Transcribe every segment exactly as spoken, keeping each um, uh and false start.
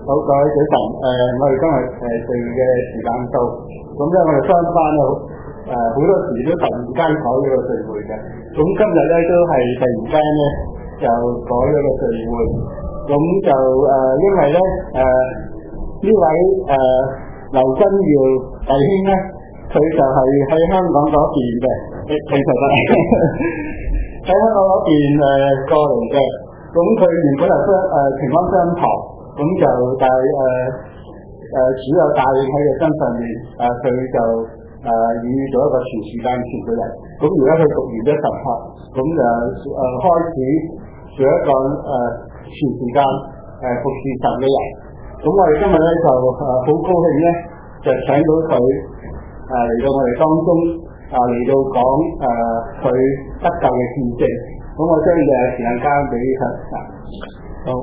好，各位早晨，誒、呃，我哋今日誒聚嘅時間到，咁咧我哋翻翻啊，誒好多時都突然間改咗個聚會嘅，咁今日咧都係突然間咧就改咗個聚會，咁就誒、呃、因為咧誒呢、呃、位誒、呃、劉君耀弟兄咧，佢就係喺香港嗰邊嘅，其實係喺香港嗰邊誒過嚟嘅，咁佢原本係相誒平安商堂。咁就但係誒誒主有帶領喺佢身上面，誒、呃、佢就誒以咗一個全時間傳佢嚟。咁而家佢讀完咗神學，咁就誒、呃、開始做一個誒、呃、全時間誒服侍神嘅人。咁我哋今日咧就誒好、呃、高興咧，就請到佢誒嚟到我哋當中，啊嚟到講誒佢得救嘅見證。咁我將嘅時間交俾佢。好。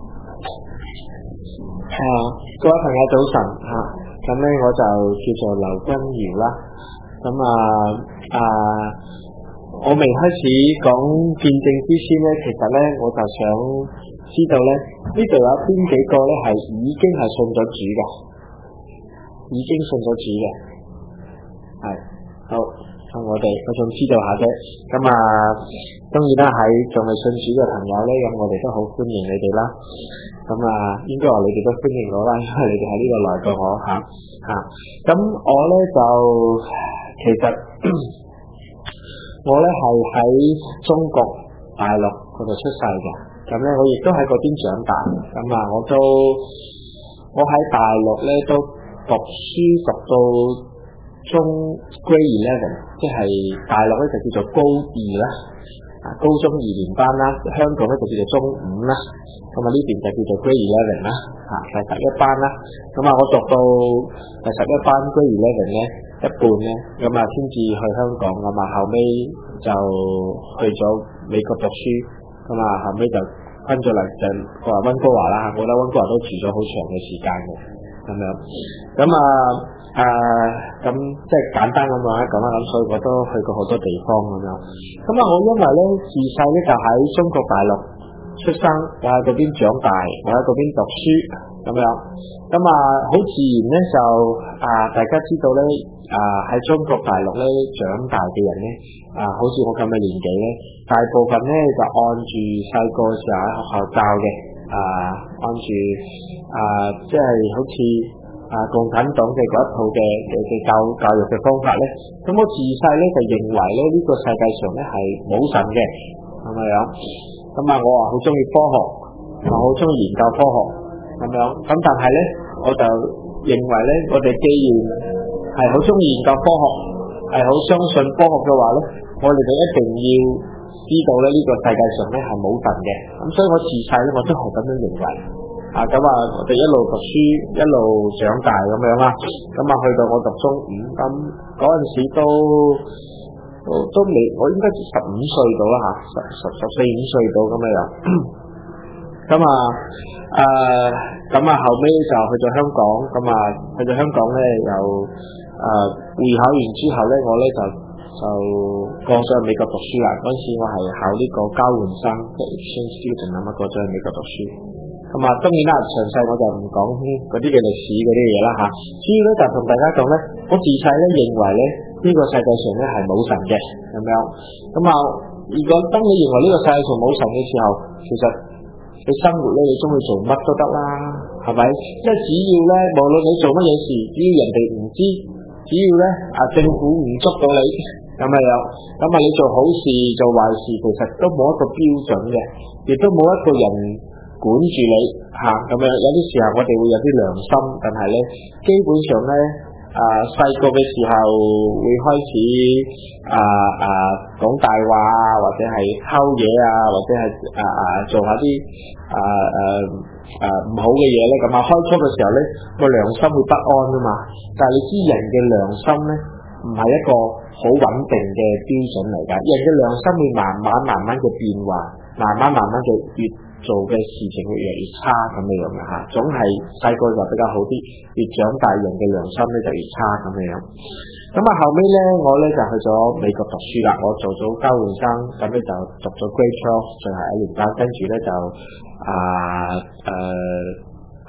啊，各位朋友早晨嚇，咁、啊、咧我就叫做劉君堯啦。咁啊啊，我未開始講見證之前咧，其實咧我就想知道咧，呢度有邊幾個咧係已經係信咗主嘅，已經信咗主嘅，係好。咁我哋我想知道下啫。咁啊，當然啦，喺仲未信主嘅朋友咧，咁我哋都好歡迎你哋啦。咁啊，應該話你哋都歡迎我啦，因為你哋喺呢度來過我嚇嚇。咁、啊、我咧就其實我咧係喺中國大陸嗰度出世嘅，咁咧我亦都喺嗰邊長大。咁啊，我都我喺大陸咧都讀書讀到中 grade eleven， 即係大陸咧就叫做高二啦，啊高中二年班啦，香港咧就叫做中五啦，咁啊呢邊就叫做 grade eleven 啦，啊係十一班啦，咁啊我讀到第十一班 grade eleven 咧一半咧，咁啊先至去香港，咁啊後尾就去咗美國讀書，咁啊後尾就翻咗嚟就過嚟溫哥華啦，我覺得溫哥華都住咗好長嘅時間嘅，咁樣，咁啊。誒咁、呃、即係簡單咁講一講啦，咁所以我都去過好多地方咁樣。咁啊，我因為咧自細咧就喺中國大陸出生，我喺嗰邊長大，我喺嗰邊讀書咁樣。咁啊，好自然咧就啊、呃，大家知道咧啊喺中國大陸咧長大嘅人咧啊、呃，好似我咁嘅年紀咧，大部分咧就按住細個時候喺學校教嘅啊、呃，按住啊、呃，即係好似。啊，共產黨嘅嗰一套嘅嘅嘅教教育嘅方法咧，咁我自細咧就認為咧呢、這個世界上咧係冇神嘅，係咪啊？咁啊，我話好中意科學，我好中意研究科學，咁樣。咁但係咧，我就認為咧，我哋既然係好中意研究科學，係好相信科學嘅話咧，我哋就一定要知道咧呢、這個世界上咧係冇神嘅。咁所以我自細咧我都係咁樣認為。啊咁啊，我哋一路讀書一路長大咁樣啦，咁啊去到我讀中五，咁嗰陣時都都都未，我應該十五歲到啦嚇，十十十四五歲到咁樣樣。咁啊誒，咁啊後尾就去咗香港，咁啊去咗香港咧又誒會考完之後咧，我咧就就過咗去美國讀書啦。嗰陣時我係考呢個交換生，即係 exchange student 咁啊，過咗去美國讀書。咁啊，當然啦，詳細我就唔講嗰啲嘅歷史嗰啲嘢啦嚇。主要咧就同大家講咧，我自細咧認為咧呢、這個世界上咧係冇神嘅咁樣。咁啊，如果當你認為呢個世界上冇神嘅時候，其實你生活咧你中意做乜都得啦，係咪？即係只要咧，無論你做乜嘢事，只要人哋唔知，只要咧啊政府唔捉到你，咁啊又咁啊你做好事做壞事，其實都冇一個標準嘅，亦都冇一個人管住你嚇咁樣，有啲時候我哋會有啲良心，但係咧基本上咧啊細個嘅時候會開始啊啊講大話啊，或者係偷嘢啊，或者係啊啊做下啲啊啊啊唔好嘅嘢咧，咁啊開初嘅時候咧個良心會不安啊嘛，但係你知人嘅良心咧唔係一個好穩定嘅標準嚟㗎，人嘅良心會慢慢慢慢嘅變化，慢慢慢慢嘅越做嘅事情會越嚟越差咁嘅樣嘅嚇，總係細個就比較好啲，越長大人嘅良心咧就越差咁嘅樣。咁啊後尾咧我咧就去咗美國讀書啦，我做咗交換生，咁咧就讀咗 grade twelve 最後一年班，跟住咧就啊誒誒考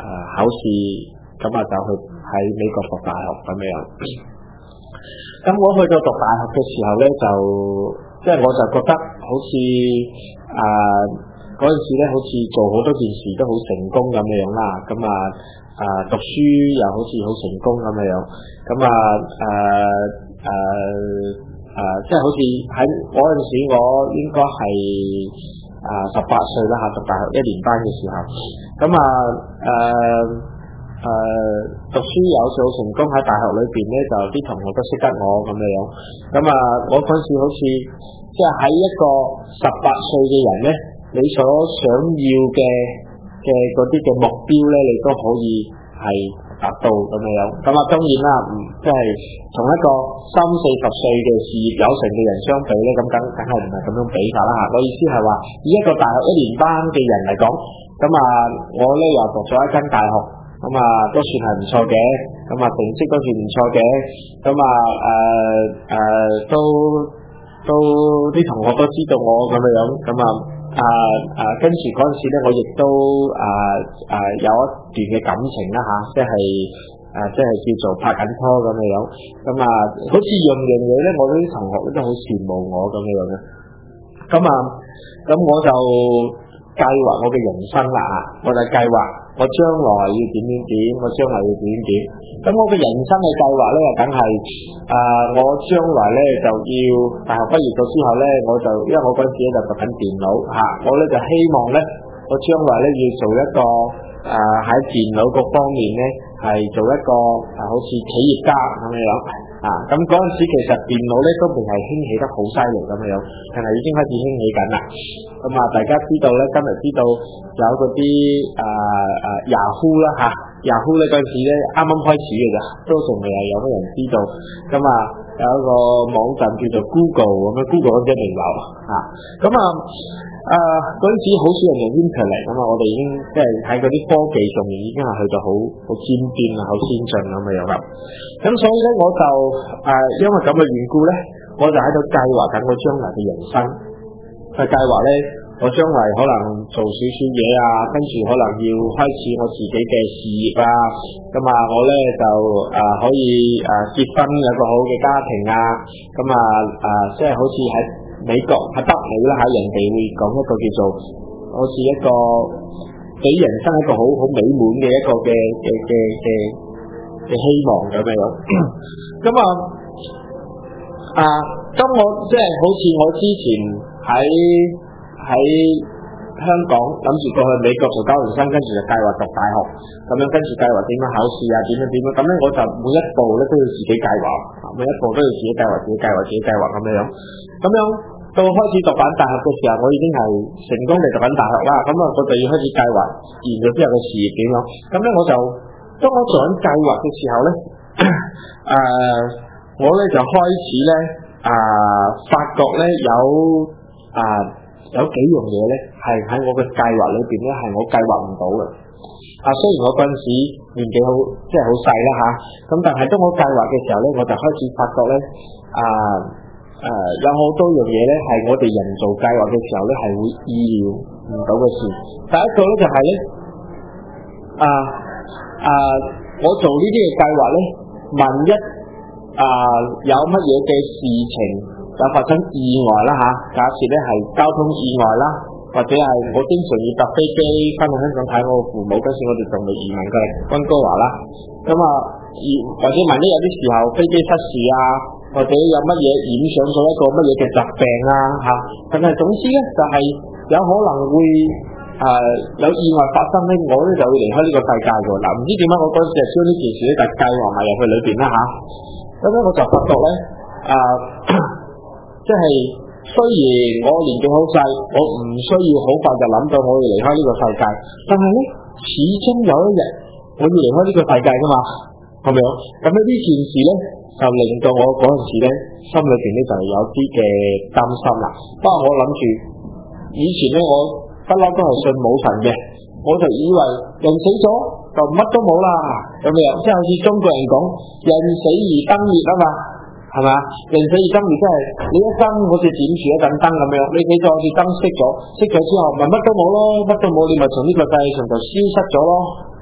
試，咁啊就去喺美國讀大學咁樣。咁我去到讀大學嘅時候咧，就即係我就覺得好似啊嗰陣時咧，好似做好多件事都好成功咁樣啦。咁啊啊讀書又好似好成功咁樣。咁啊誒誒誒，即係好似喺嗰陣時，我應該係啊十八歲啦嚇，讀大學一年班嘅時候。咁啊誒。誒、呃，讀書有做成功喺大學裏邊咧，就啲同學都識得我咁樣樣。咁啊，我嗰時好似即係喺一個十八歲嘅人咧，你所想要嘅嘅嗰啲嘅目標咧，你都可以係達到咁樣樣。咁啊，當然啦，唔即係同一個三四十歲嘅事業有成嘅人相比咧，咁梗梗係唔係咁樣比法啦嚇。我意思係話，以一個大學一年班嘅人嚟講，咁啊，我咧又讀咗一間大學。咁啊，都算係唔錯嘅，咁啊成績都算唔錯嘅，咁啊誒誒都都啲同學都知道我咁樣樣，咁啊啊啊跟住嗰陣時咧，我亦都啊啊有一段嘅感情啦嚇，即係啊即係叫做拍緊拖咁樣樣，咁啊好似樣樣嘢咧，我啲同學咧都好羨慕我咁樣樣嘅，咁啊咁我就計劃我嘅人生啦嚇，我就計劃。我將來要點點點，我將來要點點點。咁我嘅人生嘅計劃咧，梗係啊，我將來咧就要大學畢業咗之後咧，我就因為我嗰陣時咧就讀緊電腦嚇，我咧就希望咧，我將來咧要做一個啊喺電腦嗰方面咧係做一個啊好似企業家咁樣樣啊。咁嗰陣時其實電腦咧都未係興起得好犀利咁樣樣，係咪已經開始興起緊啦？咁啊，大家知道咧，今日知道有嗰啲誒誒 Yahoo 啦嚇 ，Yahoo 咧嗰陣時咧啱啱開始嘅咋，都仲未係有乜人知道。咁啊，有一個網站叫做 Google 咁樣 ，Google 嗰隻名流嚇。咁啊誒嗰陣時好少人用 Internet 咁啊，我哋已經即係喺嗰啲科技上面已經係去到好好尖端啊，好先進咁嘅樣啦。咁所以咧，我就誒、呃、因為咁嘅緣故咧，我就喺度計劃緊我將來嘅人生。佢計劃咧，我將來可能做少少嘢啊，跟住可能要開始我自己嘅事業啊，咁啊，我咧就啊、呃、可以啊、呃、結婚有個好嘅家庭啊，咁啊啊即係好似喺美國喺北美啦嚇，人哋會講一個叫做好似一個俾人生一個好好美滿嘅一個嘅嘅嘅嘅嘅希望咁樣樣，咁啊啊當我即係好似我之前。喺喺香港諗住過去美國做交換生，跟住就計劃讀大學，咁樣跟住計劃點樣考試啊，點樣點樣，咁咧我就每一步咧都要自己計劃，每一步都要自己計劃，自己計劃，自己計劃咁樣樣，咁樣到開始讀緊大學嘅時候，我已經係成功地讀緊大學啦，咁啊我就要開始計劃完咗之後嘅事業點樣，咁咧我就當我做緊計劃嘅時候咧，誒、呃、我咧就開始咧啊、呃、發覺咧有。啊，有幾樣嘢咧，係喺我嘅計劃裏邊咧，係我計劃唔到嘅。啊，雖然我嗰陣時年紀好，即係好細啦嚇，咁但係當我計劃嘅時候咧，我就開始發覺咧，啊誒、啊，有好多樣嘢咧，係我哋人做計劃嘅時候咧，係會意料唔到嘅事。第一個咧就係、是、咧，啊啊，我做呢啲嘅計劃咧，萬一啊有乜嘢嘅事情。有發生意外啦嚇，假設咧係交通意外啦，或者係我經常要搭飛機翻到香港睇我父母，嗰時我哋仲未移民過嚟溫哥華啦。咁啊，或者萬一有啲時候飛機失事啊，或者有乜嘢染上咗一個乜嘢嘅疾病啊嚇，但係總之咧就係、是、有可能會誒、呃、有意外發生咧，我咧就會離開呢個世界㗎嗱。唔知點解我嗰陣時係將呢件事咧就計劃埋入去裏邊啦嚇。咁咧我就發覺咧啊。呃即係雖然我年紀好細，我唔需要好快就諗到我要離開呢個世界，但係咧始終有一日我要離開呢個世界噶嘛，係咪啊？咁咧呢件事咧就令到我嗰陣時咧心裏邊咧就有啲嘅擔心啦。不過我諗住以前咧我不嬲都係信冇神嘅，我就以為人死咗就乜都冇啦，咁樣即係好似中國人講人死而燈滅啊嘛。係嘛？人死而燈滅，即係你一燈好似點住一盞燈咁樣，你死咗好似燈熄咗，熄咗之後咪乜都冇咯，乜都冇，你咪從呢個世上就消失咗咯。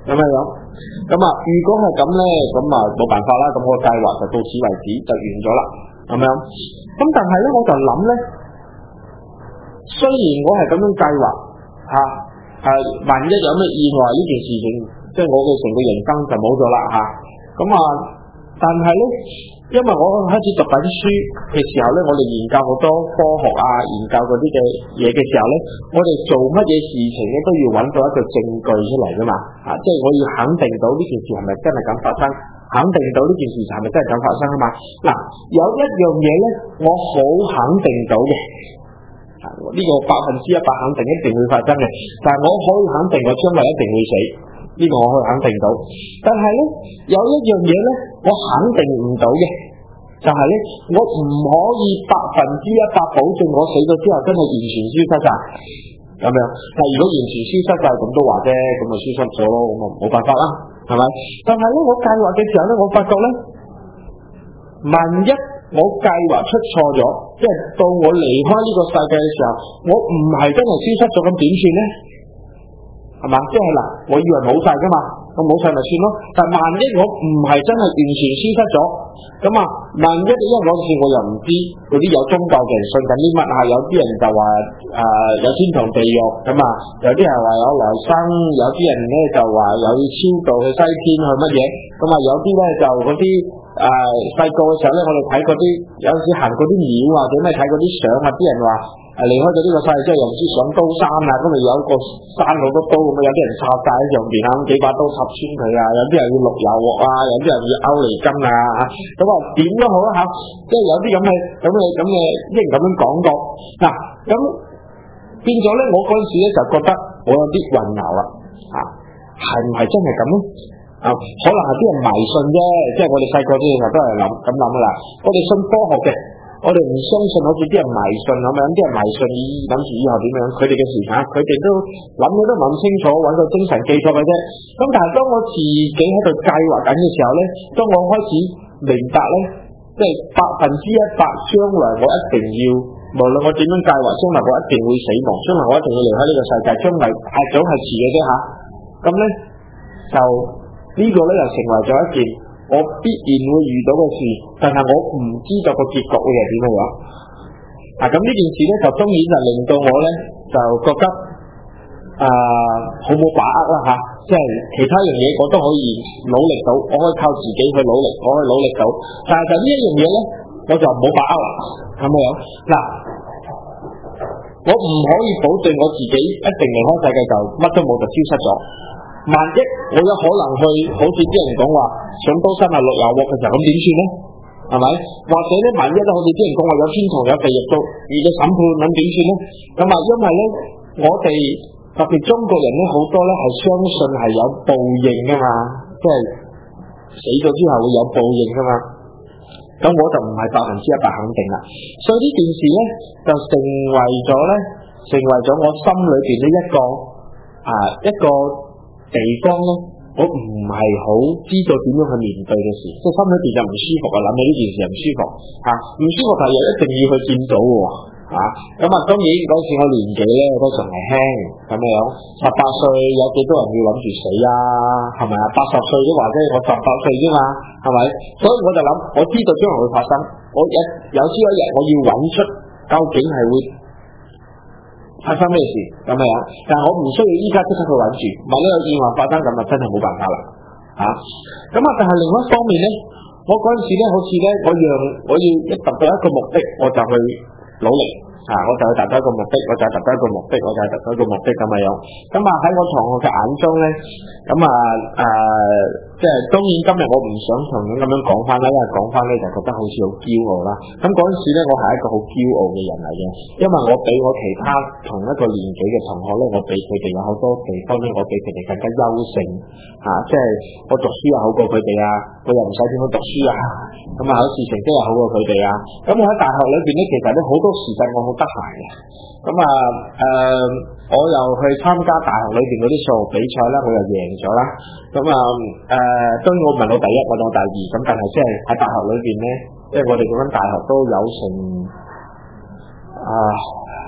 咁樣樣。咁啊，如果係咁咧，咁啊冇辦法啦，咁我個計劃就到此為止就完咗啦，咁樣。咁但係咧，我就諗咧，雖然我係咁樣計劃嚇，係、啊、萬一有咩意外呢件事情，即係我嘅成個人生就冇咗啦嚇。咁啊，但係咧。因為我開始讀緊書嘅時候咧，我哋研究好多科學啊，研究嗰啲嘅嘢嘅時候咧，我哋做乜嘢事情咧都要揾到一個證據出嚟噶嘛，啊，即係我要肯定到呢件事係咪真係咁發生，肯定到呢件事係咪真係咁發生啊嘛。嗱，有一樣嘢咧，我好肯定到嘅，啊，呢個百分之一百肯定一定會發生嘅，但係我可以肯定我將來一定會死。呢個我可以肯定到，但係咧有一樣嘢咧，我肯定唔到嘅，就係咧，我唔可以百分之一百保證我死咗之後真係完全消失晒咁樣。但係如果完全消失晒咁都話啫，咁咪消失咗咯，咁啊冇辦法啦，係咪？但係咧，我計劃嘅時候咧，我發覺咧，萬一我計劃出錯咗，即係到我離開呢個世界嘅時候，我唔係真係消失咗，咁點算咧？係嘛？即係嗱，我以為冇晒噶嘛，咁冇晒咪算咯。但係萬一我唔係真係完全消失咗，咁啊，萬一因為嗰陣時我又唔知嗰啲有宗教嘅人信緊啲乜啊，有啲人就話誒、呃、有天堂地獄咁啊，有啲人話有來生，有啲人咧就話有超度去西天去乜嘢，咁啊有啲咧就嗰啲誒細個嘅時候咧，我哋睇嗰啲有陣時行嗰啲廟或者咩睇嗰啲相啊，啲人話。誒離開咗呢個世界之後，又唔知上刀山啊，咁咪有個山好多刀咁啊，有啲人插晒喺上邊啊，咁幾把刀插穿佢啊，有啲人要綠油鑊啊，有啲人要歐尼根啊，咁啊點都好啦嚇，即係有啲咁嘅咁嘅咁嘅，即係咁樣講過嗱，咁變咗咧，我嗰陣時咧就覺得我有啲混淆啦，啊係唔係真係咁咧？啊，可能係啲人迷信啫，即係我哋細個啲時候都係諗咁諗噶啦，我哋信科學嘅。我哋唔相信好似啲人迷信咁樣，啲人迷信以諗住以後點樣，佢哋嘅時間，佢哋都諗嘢都諗清楚，揾個精神寄託嘅啫。咁但係當我自己喺度計劃緊嘅時候咧，當我開始明白咧，即係百分之一百將來我一定要，無論我點樣計劃，將來我一定會死亡，將來我一定要離開呢個世界，將來係早係遲嘅啫嚇。咁咧就呢個咧又成為咗一件我必然會遇到嘅事，但係我唔知道個結局會係點樣。啊，咁呢件事咧就當然就令到我咧就覺得啊好冇把握啦嚇，即係其他樣嘢我都可以努力到，我可以靠自己去努力，我可以努力到，但係就呢一樣嘢咧，我就冇把握啦，係咪啊？嗱，我唔可以保證我自己一定離開世界就乜都冇就消失咗。萬一我有可能去，好似啲人講話上刀山啊、落油鑊嘅時候，咁點算咧？係咪？或者咧，萬一都好似啲人講話有天堂有地獄到而嘅審判，咁點算咧？咁啊，因為咧，我哋特別中國人咧，好多咧係相信係有報應噶嘛，即係死咗之後會有報應噶嘛。咁我就唔係百分之一百肯定啦。所以呢件事咧，就成為咗咧，成為咗我心裏邊呢一個啊一個。地方咧，我唔係好知道點樣去面對嘅事，即係心裏邊就唔舒服啊！諗起呢件事就唔舒服嚇，唔舒服但係又一定要去見到嘅喎嚇。咁啊，當然嗰時我年紀咧都仲係輕咁樣，十八歲有幾多人要諗住死啊？係咪啊？八十歲都話啫，我十八歲啫嘛，係咪？所以我就諗，我知道將來會發生，我有有朝一日我要揾出究竟係會發生咩事咁樣，但係我唔需要依家即刻去揾住，萬一有意外發生咁啊，真係冇辦法啦嚇。咁啊，但係另外一方面咧，我嗰陣時咧，好似咧，我讓我要一達到一個目的，我就去努力啊，我就去達到一個目的，我就係達到一個目的，我就係達到一個目的咁樣。咁啊喺我同學嘅眼中咧，咁啊誒，即係當然今日我唔想同樣咁樣講翻啦，因為講翻咧就覺得好似好驕傲啦。咁嗰陣時咧，我係一個好驕傲嘅人嚟嘅，因為我比我其他同一個年紀嘅同學咧，我比佢哋有好多地方咧，我比佢哋更加優勝嚇，即係我讀書又好過佢哋啊，我又唔使點樣讀書啊，咁啊考試成績又好過佢哋啊。咁我喺大學裏邊咧，其實咧好多時間我好得閒嘅，咁啊誒，我又去參加大學裏邊嗰啲數學比賽啦，我又贏咗啦。咁啊誒，當然我唔係攞第一，我攞第二。咁但係即係喺大學裏邊咧，即係我哋嗰間大學都有成啊，即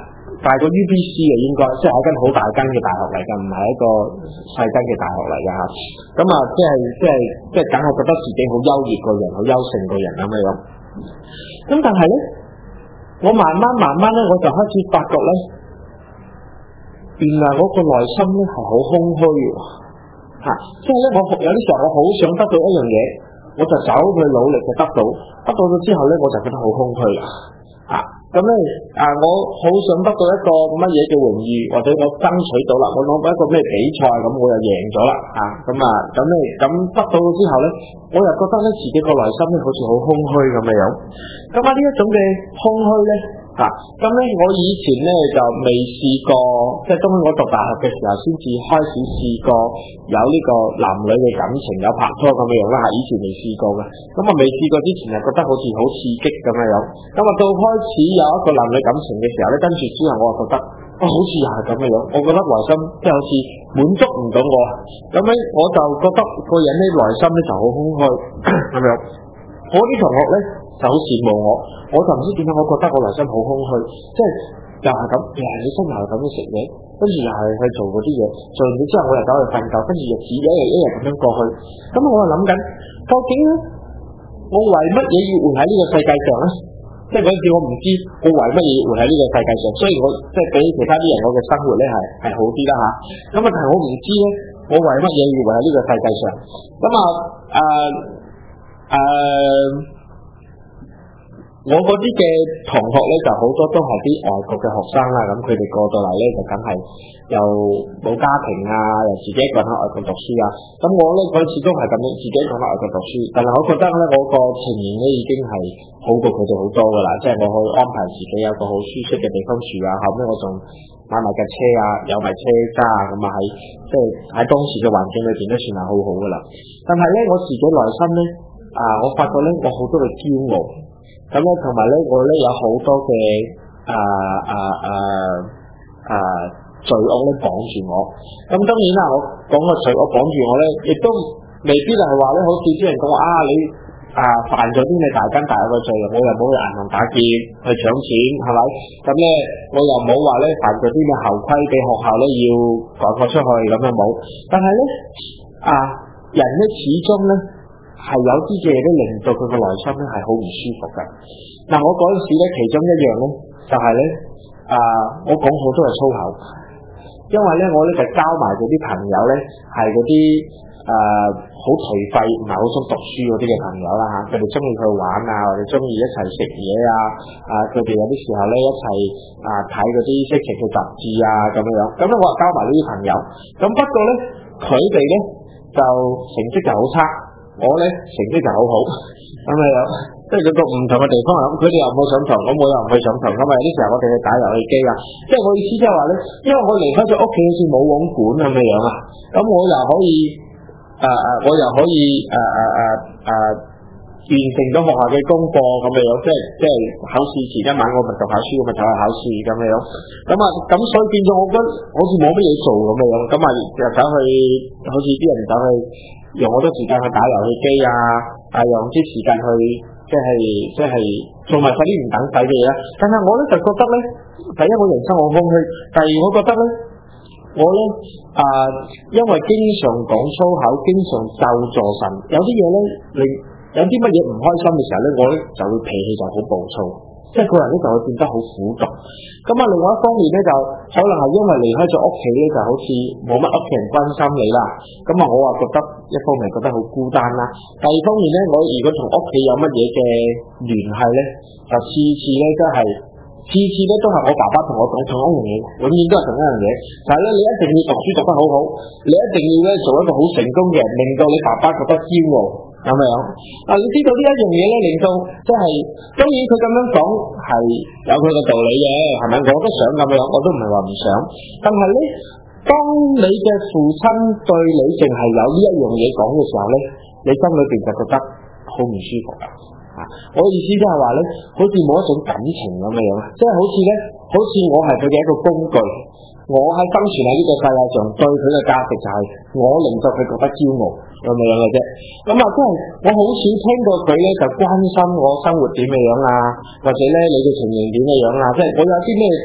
大過 U B C 嘅應該，即係一間好大間嘅大學嚟㗎，唔係一個細間嘅大學嚟㗎嚇。咁啊，即係即係即係，梗係覺得自己好優越個人，好優勝個人咁樣。咁但係咧，我慢慢慢慢咧，我就開始發覺咧，原來我個內心咧係好空虛嘅嚇。即係咧，我有啲時候我好想得到一樣嘢，我就走去努力就得到，得到咗之後咧，我就覺得好空虛啦嚇。咁咧啊，我好想得到一個乜嘢嘅榮譽，或者我爭取到啦，我攞到一個咩比賽，咁我又贏咗啦啊！咁啊，咁咧咁得到之後咧，我又覺得咧自己個內心咧好似好空虛咁嘅樣。咁啊，呢一種嘅空虛咧啊，咁咧我以前咧就未試過，即係當我讀大學嘅時候先至開始試過有呢個男女嘅感情有拍拖咁嘅樣啦嚇，以前未試過嘅。咁啊未試過之前就覺得好似好刺激咁嘅樣。咁啊到開始有一個男女感情嘅時候咧，跟住之後我就覺得，啊好似又係咁嘅樣，我覺得內心即係好似滿足唔到我，咁樣我就覺得個人咧內心咧就好空虛咁樣。我啲同學咧就好羨慕我，我就唔知點解，我覺得我內心好空虛，即係又係咁，又係起身又係咁樣食嘢，跟住又係去做嗰啲嘢，做完咗之後我又走去瞓覺，跟住日子一日一日咁樣過去。咁我就諗緊，究竟咧我為乜嘢要活喺呢個世界上咧？即係嗰陣時我唔知我為乜嘢要活喺呢個世界上，所以我即係比其他啲人我嘅生活咧係係好啲啦嚇。咁啊但係我唔知咧，我為乜嘢要活喺呢個世界上？咁啊誒。誒、uh, 我嗰啲嘅同學咧就好多都係啲外國嘅學生啦，咁佢哋過到嚟咧就梗係又冇家庭啊，又自己一個人喺外國讀書啊。咁我咧嗰次都係咁樣，自己一個人喺外國讀書，但係我覺得咧我個情形咧已經係好過佢哋好多噶啦，即係我可以安排自己有個好舒適嘅地方住啊，後尾我仲買埋架車啊，有埋車揸啊，咁啊喺即係喺當時嘅環境裏邊都算係好好噶啦。但係咧我自己內心咧。啊！我發覺咧，我好多嘅驕傲，咁咧同埋咧，我咧有好多嘅啊啊啊啊罪惡咧綁住我。咁當然啦，我講個罪惡綁住我咧，亦都未必係話咧，好似啲人講話啊，你啊犯咗啲咩大奸大惡嘅罪，我又冇去銀行打劫去搶錢，係咪？咁咧我又冇話咧犯咗啲咩校規俾學校咧要趕我出去咁樣冇。但係咧啊，人咧始終咧。係有啲嘢咧令到佢個內心咧係好唔舒服㗎。嗱，我嗰陣時咧其中一樣咧就係咧啊，我講好多係粗口，因為咧我咧就交埋嗰啲朋友咧係嗰啲誒好頹廢唔係好想讀書嗰啲嘅朋友啦嚇，佢哋中意去玩啊，或者中意一齊食嘢啊，啊佢哋有啲時候咧一齊啊睇嗰啲色情嘅雜誌啊咁樣樣，咁咧我就交埋呢啲朋友，咁不過咧佢哋咧就成績就好差。我咧成績就好好，咁啊有，即係佢個唔同嘅地方咁，佢哋又冇上堂，咁我又唔去上堂，咁啊有啲時候我哋去打遊戲機啊，即係我意思即係話咧，因為我離開咗屋企好似冇網管咁嘅樣啊，咁我又可以誒誒、呃，我又可以誒誒誒誒完成咗學校嘅功課咁嘅樣，即係即係考試前一晚我咪讀下書，我咪走去考試咁嘅樣，咁啊咁所以變咗我覺得好似冇乜嘢做咁嘅樣，咁啊又走去好似啲人走去。用好多時間去打遊戲機啊，啊用啲時間去即係即係做埋晒啲唔等使嘅嘢啦。但係我咧就覺得咧，第一我人生好空虛，第二我覺得咧，我咧啊因為經常講粗口，經常咒詛神，有啲嘢咧令有啲乜嘢唔開心嘅時候咧，我咧就會脾氣就好暴躁。即係個人咧就會變得好苦毒，咁啊另外一方面咧就可能係因為離開咗屋企咧，就好似冇乜屋企人關心你啦，咁啊我啊覺得一方面覺得好孤單啦，第二方面咧我如果同屋企有乜嘢嘅聯繫咧，就次次咧都係次次咧都係我爸爸同我講同一樣嘢，永遠都係同一樣嘢，就係咧你一定要讀書讀得好好，你一定要咧做一個好成功嘅人，令到你爸爸覺得驕傲。咁樣啊！你知道呢一樣嘢咧，令到即係當然佢咁樣講係有佢嘅道理嘅，係咪？我都想咁樣，我都唔係話唔想。但係咧，當你嘅父親對你淨係有呢一樣嘢講嘅時候咧，你心裏邊就覺得好唔舒服噶。啊！我意思即係話咧，好似冇一種感情咁樣，即係好似咧，好似我係佢嘅一個工具。我喺生存喺呢個世界上，對佢嘅價值就係我令到佢覺得驕傲咁樣嘅啫。咁啊，即係我好少聽到佢咧就關心我生活點嘅樣啊，或者咧你嘅情形點嘅樣啊。即係我有啲咩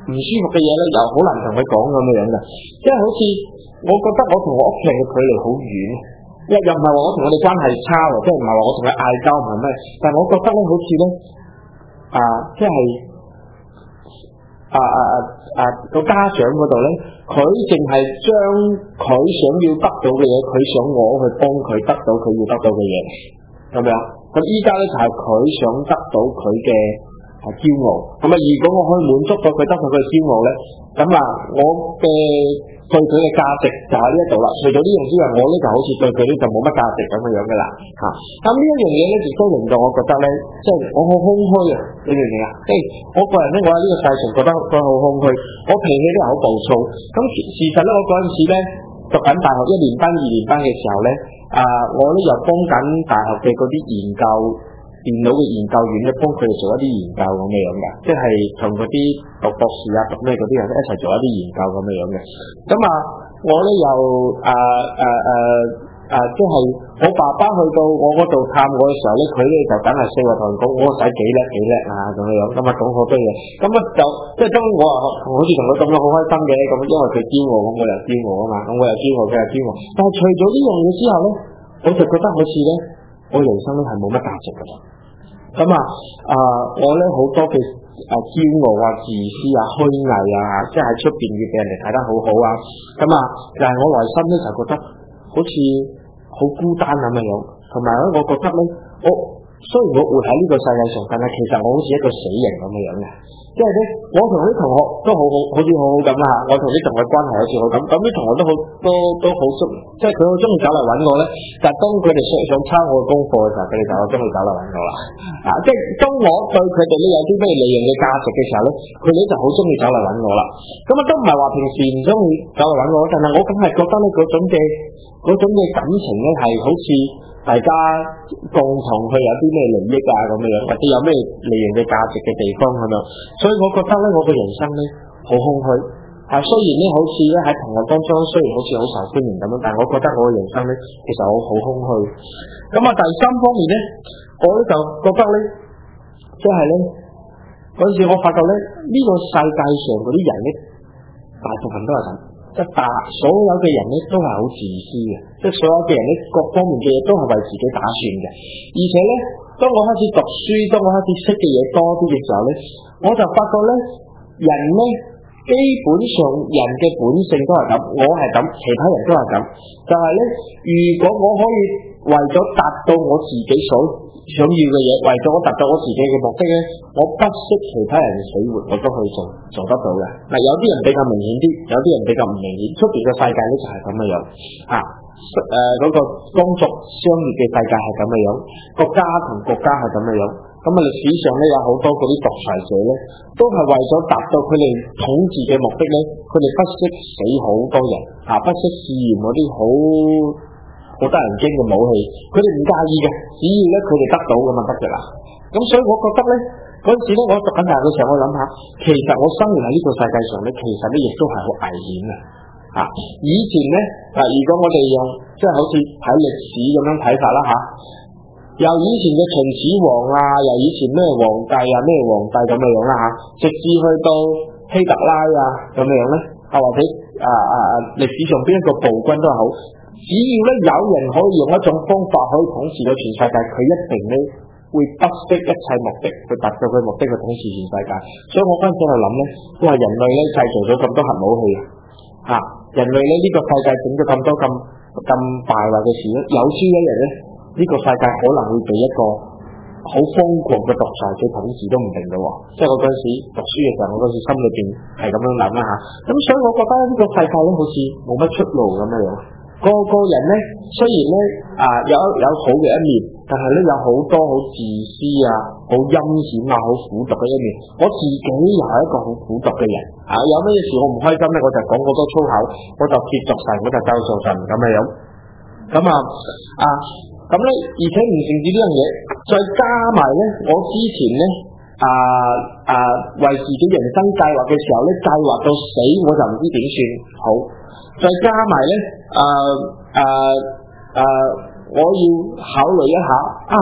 唔舒服嘅嘢咧，又好難同佢講咁嘅樣嘅，即係好似我覺得我同我屋企人嘅距離好遠，又又唔係話我同我哋關係差喎，即係唔係話我同佢嗌交唔係咩，但係我覺得咧好似咧啊，即係啊啊啊啊個家長嗰度咧，佢淨係將佢想要得到嘅嘢，佢想我去幫佢得到佢要得到嘅嘢，係咪啊？咁依家咧就係佢想得到佢嘅係驕傲，咁啊如果我可以滿足到佢得到佢嘅驕傲咧，咁啊我嘅對佢嘅價值就喺呢一度啦。除咗呢樣之外，我咧就好似對佢咧就冇乜價值咁嘅樣嘅啦嚇。咁呢一樣嘢咧亦都令到我覺得咧，即係我好空虛啊！你明唔明啊？即係我個人咧，我喺呢個世上覺得佢好空虛，我脾氣都係好暴躁。咁事實咧，我嗰陣時咧讀緊大學一年班、二年班嘅時候咧，啊我咧又幫緊大學嘅嗰啲研究電腦嘅研究院咧，幫佢哋做一啲研究咁嘅樣嘅，即係同嗰啲讀博士啊、讀咩嗰啲人一齊做一啲研究咁嘅樣嘅。咁啊，我咧又誒誒誒誒，即係我爸爸去到我嗰度探我嘅時候咧，佢咧就梗係四圍同人講我個仔幾叻幾叻啊咁嘅樣，咁啊講好多嘢。咁啊就即係當然我啊好似同佢咁樣好開心嘅，咁因為佢驕傲，咁我又驕傲啊嘛，咁我又驕傲，佢又驕傲。但係除咗呢樣嘢之後咧，我就覺得好似咧，我人生咧係冇乜價值㗎啦。咁啊，啊、呃，我咧好多嘅啊驕傲啊、自私啊、虛偽啊，即係喺出邊要俾人哋睇得好好啊。咁啊，但係我內心咧就覺得好似好孤單咁嘅樣，同埋咧，我覺得咧，我雖然我活喺呢個世界上，但係其實我好似一個死人咁嘅樣嘅。即係咧，我同啲同學都好好，好似好好咁啦嚇。我同啲同學關係好似好咁，咁啲同學都好都都好中，即係佢好中意走嚟揾我咧。但係當佢哋想想抄我嘅功課嘅時候，佢哋就好中意走嚟揾我啦。啊，即係當我對佢哋咧有啲咩利用嘅價值嘅時候咧，佢哋就好中意走嚟揾我啦。咁啊，都唔係話平時唔中意走嚟揾我，但係我梗係覺得咧嗰種嘅嗰種嘅感情咧係好似大家共同去有啲咩利益啊咁樣樣，或者有咩利用嘅價值嘅地方咁樣。所以我覺得咧，我嘅人生咧好空虛。啊，雖然咧好似咧喺同學當中，雖然好似好受歡迎咁樣，但係我覺得我嘅人生咧其實我好空虛。咁啊，第三方面咧，我咧就覺得咧，即係咧嗰陣時我發覺咧，呢個世界上嗰啲人咧，大部分都係咁，即係大所有嘅人咧都係好自私嘅，即係所有嘅人咧各方面嘅嘢都係為自己打算嘅。而且咧，當我開始讀書，當我開始識嘅嘢多啲嘅時候咧，我就發覺咧，人咧基本上人嘅本性都係咁，我係咁，其他人都係咁，就係咧，如果我可以為咗達到我自己所想要嘅嘢，為咗我達到我自己嘅目的咧，我不惜其他人嘅死活，我都可以做做得到嘅。嗱，有啲人比較明顯啲，有啲人比較唔明顯，出邊嘅世界咧就係咁嘅樣啊。誒、呃，嗰、那個工作商業嘅世界係咁嘅樣，國家同國家係咁嘅樣。咁啊，歷史上咧有好多嗰啲獨裁者咧，都係為咗達到佢哋統治嘅目的咧，佢哋不惜死好多人啊，不惜試驗嗰啲好好得人驚嘅武器，佢哋唔介意嘅，只要咧佢哋得到咁就得嘅啦。咁所以我覺得咧，嗰陣時咧我讀緊大學嘅時候，我諗下，其實我生活喺呢個世界上咧，其實咧亦都係好危險嘅。啊！以前咧，嗱、啊，如果我哋用即係好似睇歷史咁樣睇法啦嚇，由以前嘅秦始皇啊，由以前咩皇帝啊，咩皇帝咁嘅樣啦嚇，直至去到希特拉啊咁樣咧，啊或者啊啊啊歷史上邊一個暴君都係好，只要咧有人可以用一種方法可以統治到全世界，佢一定咧會不惜一切目的去達到佢目的去統治全世界。所以我嗰陣時喺度諗咧，我話人類咧製造咗咁多核武器啊！人類咧呢、這個世界整咗咁多咁咁敗壞嘅事咧，有朝一日咧呢、這個世界可能會被一個好瘋狂嘅獨裁者統治都唔定嘅喎。即係我嗰陣時讀書嘅時候，我嗰陣時心裏邊係咁樣諗啦嚇。咁所以我覺得呢個世界咧好似冇乜出路咁樣樣。個個人咧雖然咧啊有有好嘅一面，但係咧有好多好自私啊、好陰險啊、好苦毒嘅一面。我自己又係一個好苦毒嘅人啊！有咩事我唔開心咧，我就講好多粗口，我就揭毒神，我就咒詛神咁嘅樣。咁啊啊咁咧，而且唔淨止呢樣嘢，再加埋咧，我之前咧啊啊為自己人生計劃嘅時候咧，計劃到死我就唔知點算好。再加埋咧，誒誒誒，我要考慮一下啊，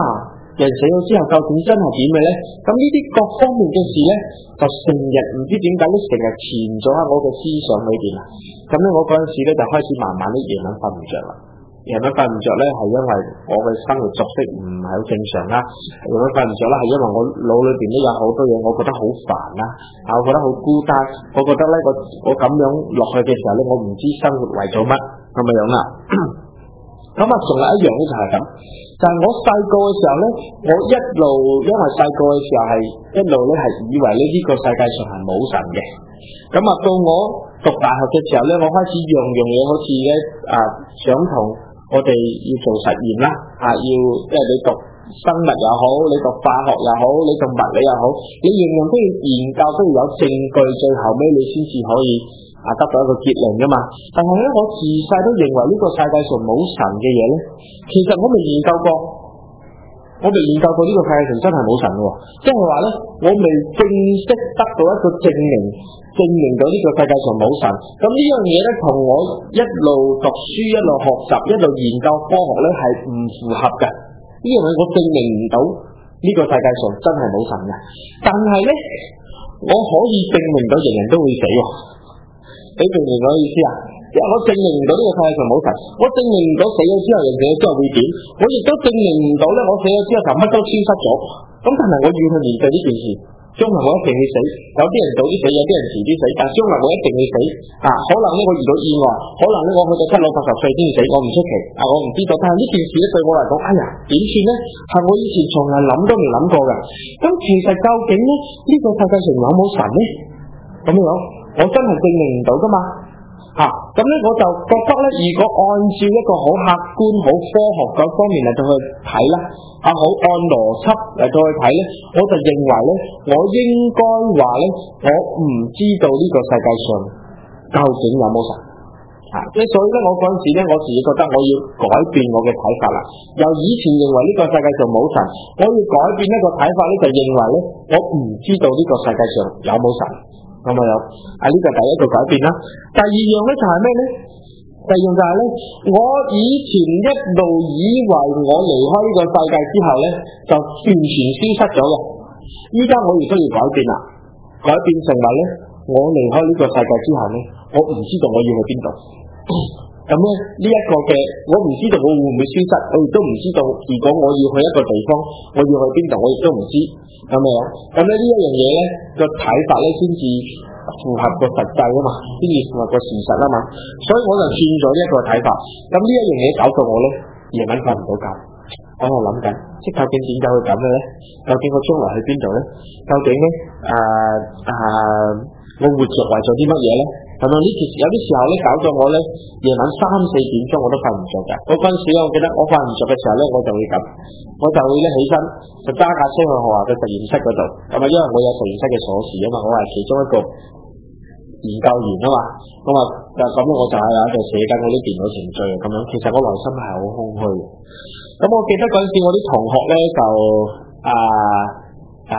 人死咗之後究竟真係點嘅咧？咁呢啲各方面嘅事咧，就成日唔知點解咧，成日纏咗喺我嘅思想裏邊啊！咁咧，我嗰陣時咧就開始慢慢咧夜晚瞓唔着啦。夜晚瞓唔着咧，係因為我嘅生活作息唔係好正常啦。夜晚瞓唔着啦，係因為我腦裏邊咧有好多嘢，我覺得好煩啦，啊，我覺得好孤單，我覺得咧，我我咁樣落去嘅時候咧，我唔知生活為咗乜咁嘅樣啦。咁啊，仲有一樣咧就係咁，就係、是、我細個嘅時候咧，我一路因為細個嘅時候係一路咧係以為咧呢個世界上係冇神嘅。咁啊，到我讀大學嘅時候咧，我開始樣樣嘢好似咧啊，想同我哋要做實驗啦，啊，要即係你讀生物又好，你讀化學又好，你讀物理又好，你樣樣都要研究，都要有證據，最後尾你先至可以啊得到一個結論噶嘛。但係咧，我自細都認為呢個世界上冇神嘅嘢咧，其實我未研究過，我未研究過呢個世界上真係冇神嘅，即係話咧，我未正式得到一個證明。證明咗呢個世界上冇神，咁呢樣嘢咧同我一路讀書一路學習一路研究科學咧係唔符合嘅。呢樣嘢我證明唔到呢個世界上真係冇神嘅，但係咧我可以證明到人人都會死。你明唔明我意思啊？因為我證明唔到呢個世界上冇神，我證明唔到死咗之後人死咗之後會點，我亦都證明唔到咧我死咗之後就乜都消失咗。咁但係我要去面對呢件事。將來我一定會死，有啲人早啲死，有啲人遲啲死，但將來我一定會死啊！可能咧我遇到意外，可能咧我去到七老八十歲先死，我唔出奇啊！我唔知道，但係呢件事咧對我嚟講，哎呀點算咧？係我以前從來諗都未諗過嘅。咁其實究竟咧呢、這個世界上有冇神咧？咁樣我真係證明唔到噶嘛？啊！咁咧我就覺得咧，如果按照一個好客觀、好科學嗰方面嚟到去睇啦，啊好按邏輯嚟到去睇咧，我就認為咧，我應該話咧，我唔知道呢個世界上究竟有冇神啊！即係所以咧，我嗰陣時咧，我自己覺得我要改變我嘅睇法啦。由以前認為呢個世界上冇神，我要改變一個睇法咧，就認為咧，我唔知道呢個世界上有冇神。咁啊有啊呢個第一個改變啦。第二樣咧就係咩咧？第二樣就係咧，我以前一路以為我離開呢個世界之後咧，就完全消失咗嘅。依家我亦都要改變啦，改變成為咧，我離開呢個世界之後咧，我唔知道我要去邊度。咁咧呢一個嘅，我唔知道我會唔會消失，我亦都唔知道如果我要去一個地方，我要去邊度，我亦都唔知，係咪啊？咁咧呢一樣嘢咧個睇法咧先至符合個實際啊嘛，先至符合個事實啊嘛，所以我就轉咗呢一個睇法。咁呢一樣嘢搞到我咧夜晚瞓唔到覺，我喺度諗緊，即究竟點解會咁嘅咧？究竟我將來去邊度咧？究竟咧啊啊我活着為咗啲乜嘢咧？咁啊呢件有啲時候咧搞到我咧夜晚三四點鐘我都瞓唔着嘅。我嗰陣時我記得我瞓唔着嘅時候咧，我就會咁，我就會咧起身就揸架車去學校嘅實驗室嗰度。咁啊因為我有實驗室嘅鎖匙啊嘛，我係其中一個研究員啊嘛。咁啊就咁我就係喺度寫緊我啲電腦程序咁樣。其實我內心係好空虛嘅。咁我記得嗰陣時我啲同學咧就啊啊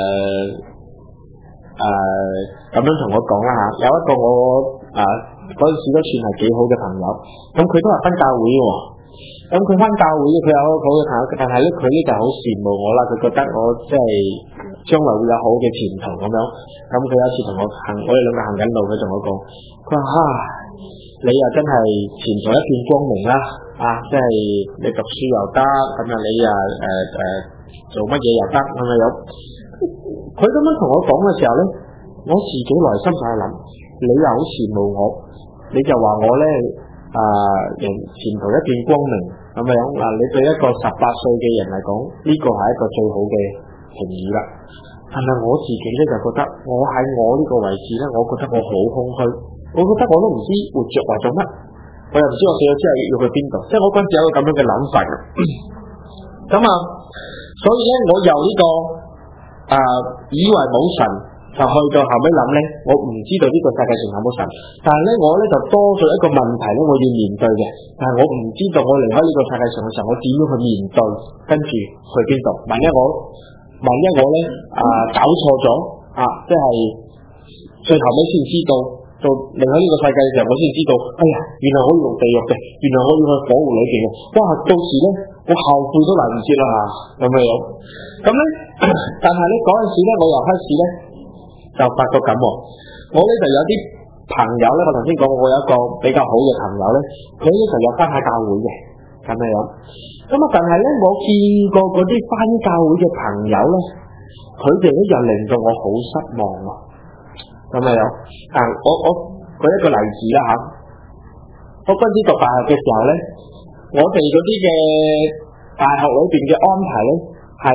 誒咁樣同我講啦嚇，有一個我誒嗰陣時都算係幾好嘅朋友，咁佢都係返教會嘅喎，咁佢返教會佢有好嘅朋友，但係咧佢咧就好羨慕我啦，佢覺得我即係將來會有好嘅前途咁樣，咁佢有一次同我行，我哋兩個行緊路，佢同我講，佢話嚇你又真係前途一片光明啦，啊即係你讀書又得，咁啊你啊誒誒做乜嘢又得，係咪有？佢咁樣同我講嘅時候咧，我自己內心就係諗，你又好羨慕我，你就話我咧啊，人前途一片光明咁樣嗱，你對一個十八歲嘅人嚟講，呢個係一個最好嘅評語啦。但係我自己咧就覺得，我喺我呢個位置咧，我覺得我好空虛，我覺得我都唔知活着為咗乜，我又唔知我死咗之後要去邊度，即係我嗰陣時有個咁樣嘅諗法。咁啊，所以咧我由呢個。啊！以為冇神，就去到後尾諗咧，我唔知道呢個世界上有冇神。但係咧，我咧就多咗一個問題咧，我要面對嘅。但係我唔知道我離開呢個世界上嘅時候，我點樣去面對，跟住去邊度？萬一我，萬一我咧啊搞錯咗啊，即係最後尾先知道到另外呢個世界嘅時候，我先知道，哎呀，原來我要落地獄嘅，原來我要去火湖裏邊嘅，哇！到時咧，我後悔都嚟唔切啦嚇，咁樣樣。咁咧，但係咧嗰陣時咧，我又開始咧就發覺咁喎，我咧就有啲朋友咧，我頭先講過，我有一個比較好嘅朋友咧，佢咧就有翻下教會嘅，咁樣樣。咁啊，但係咧，我見過嗰啲翻教會嘅朋友咧，佢哋咧又令到我好失望喎。咁啊有，啊我我舉一個例子啦嚇，我嗰陣時讀大學嘅時候咧，我哋嗰啲嘅大學裏邊嘅安排咧係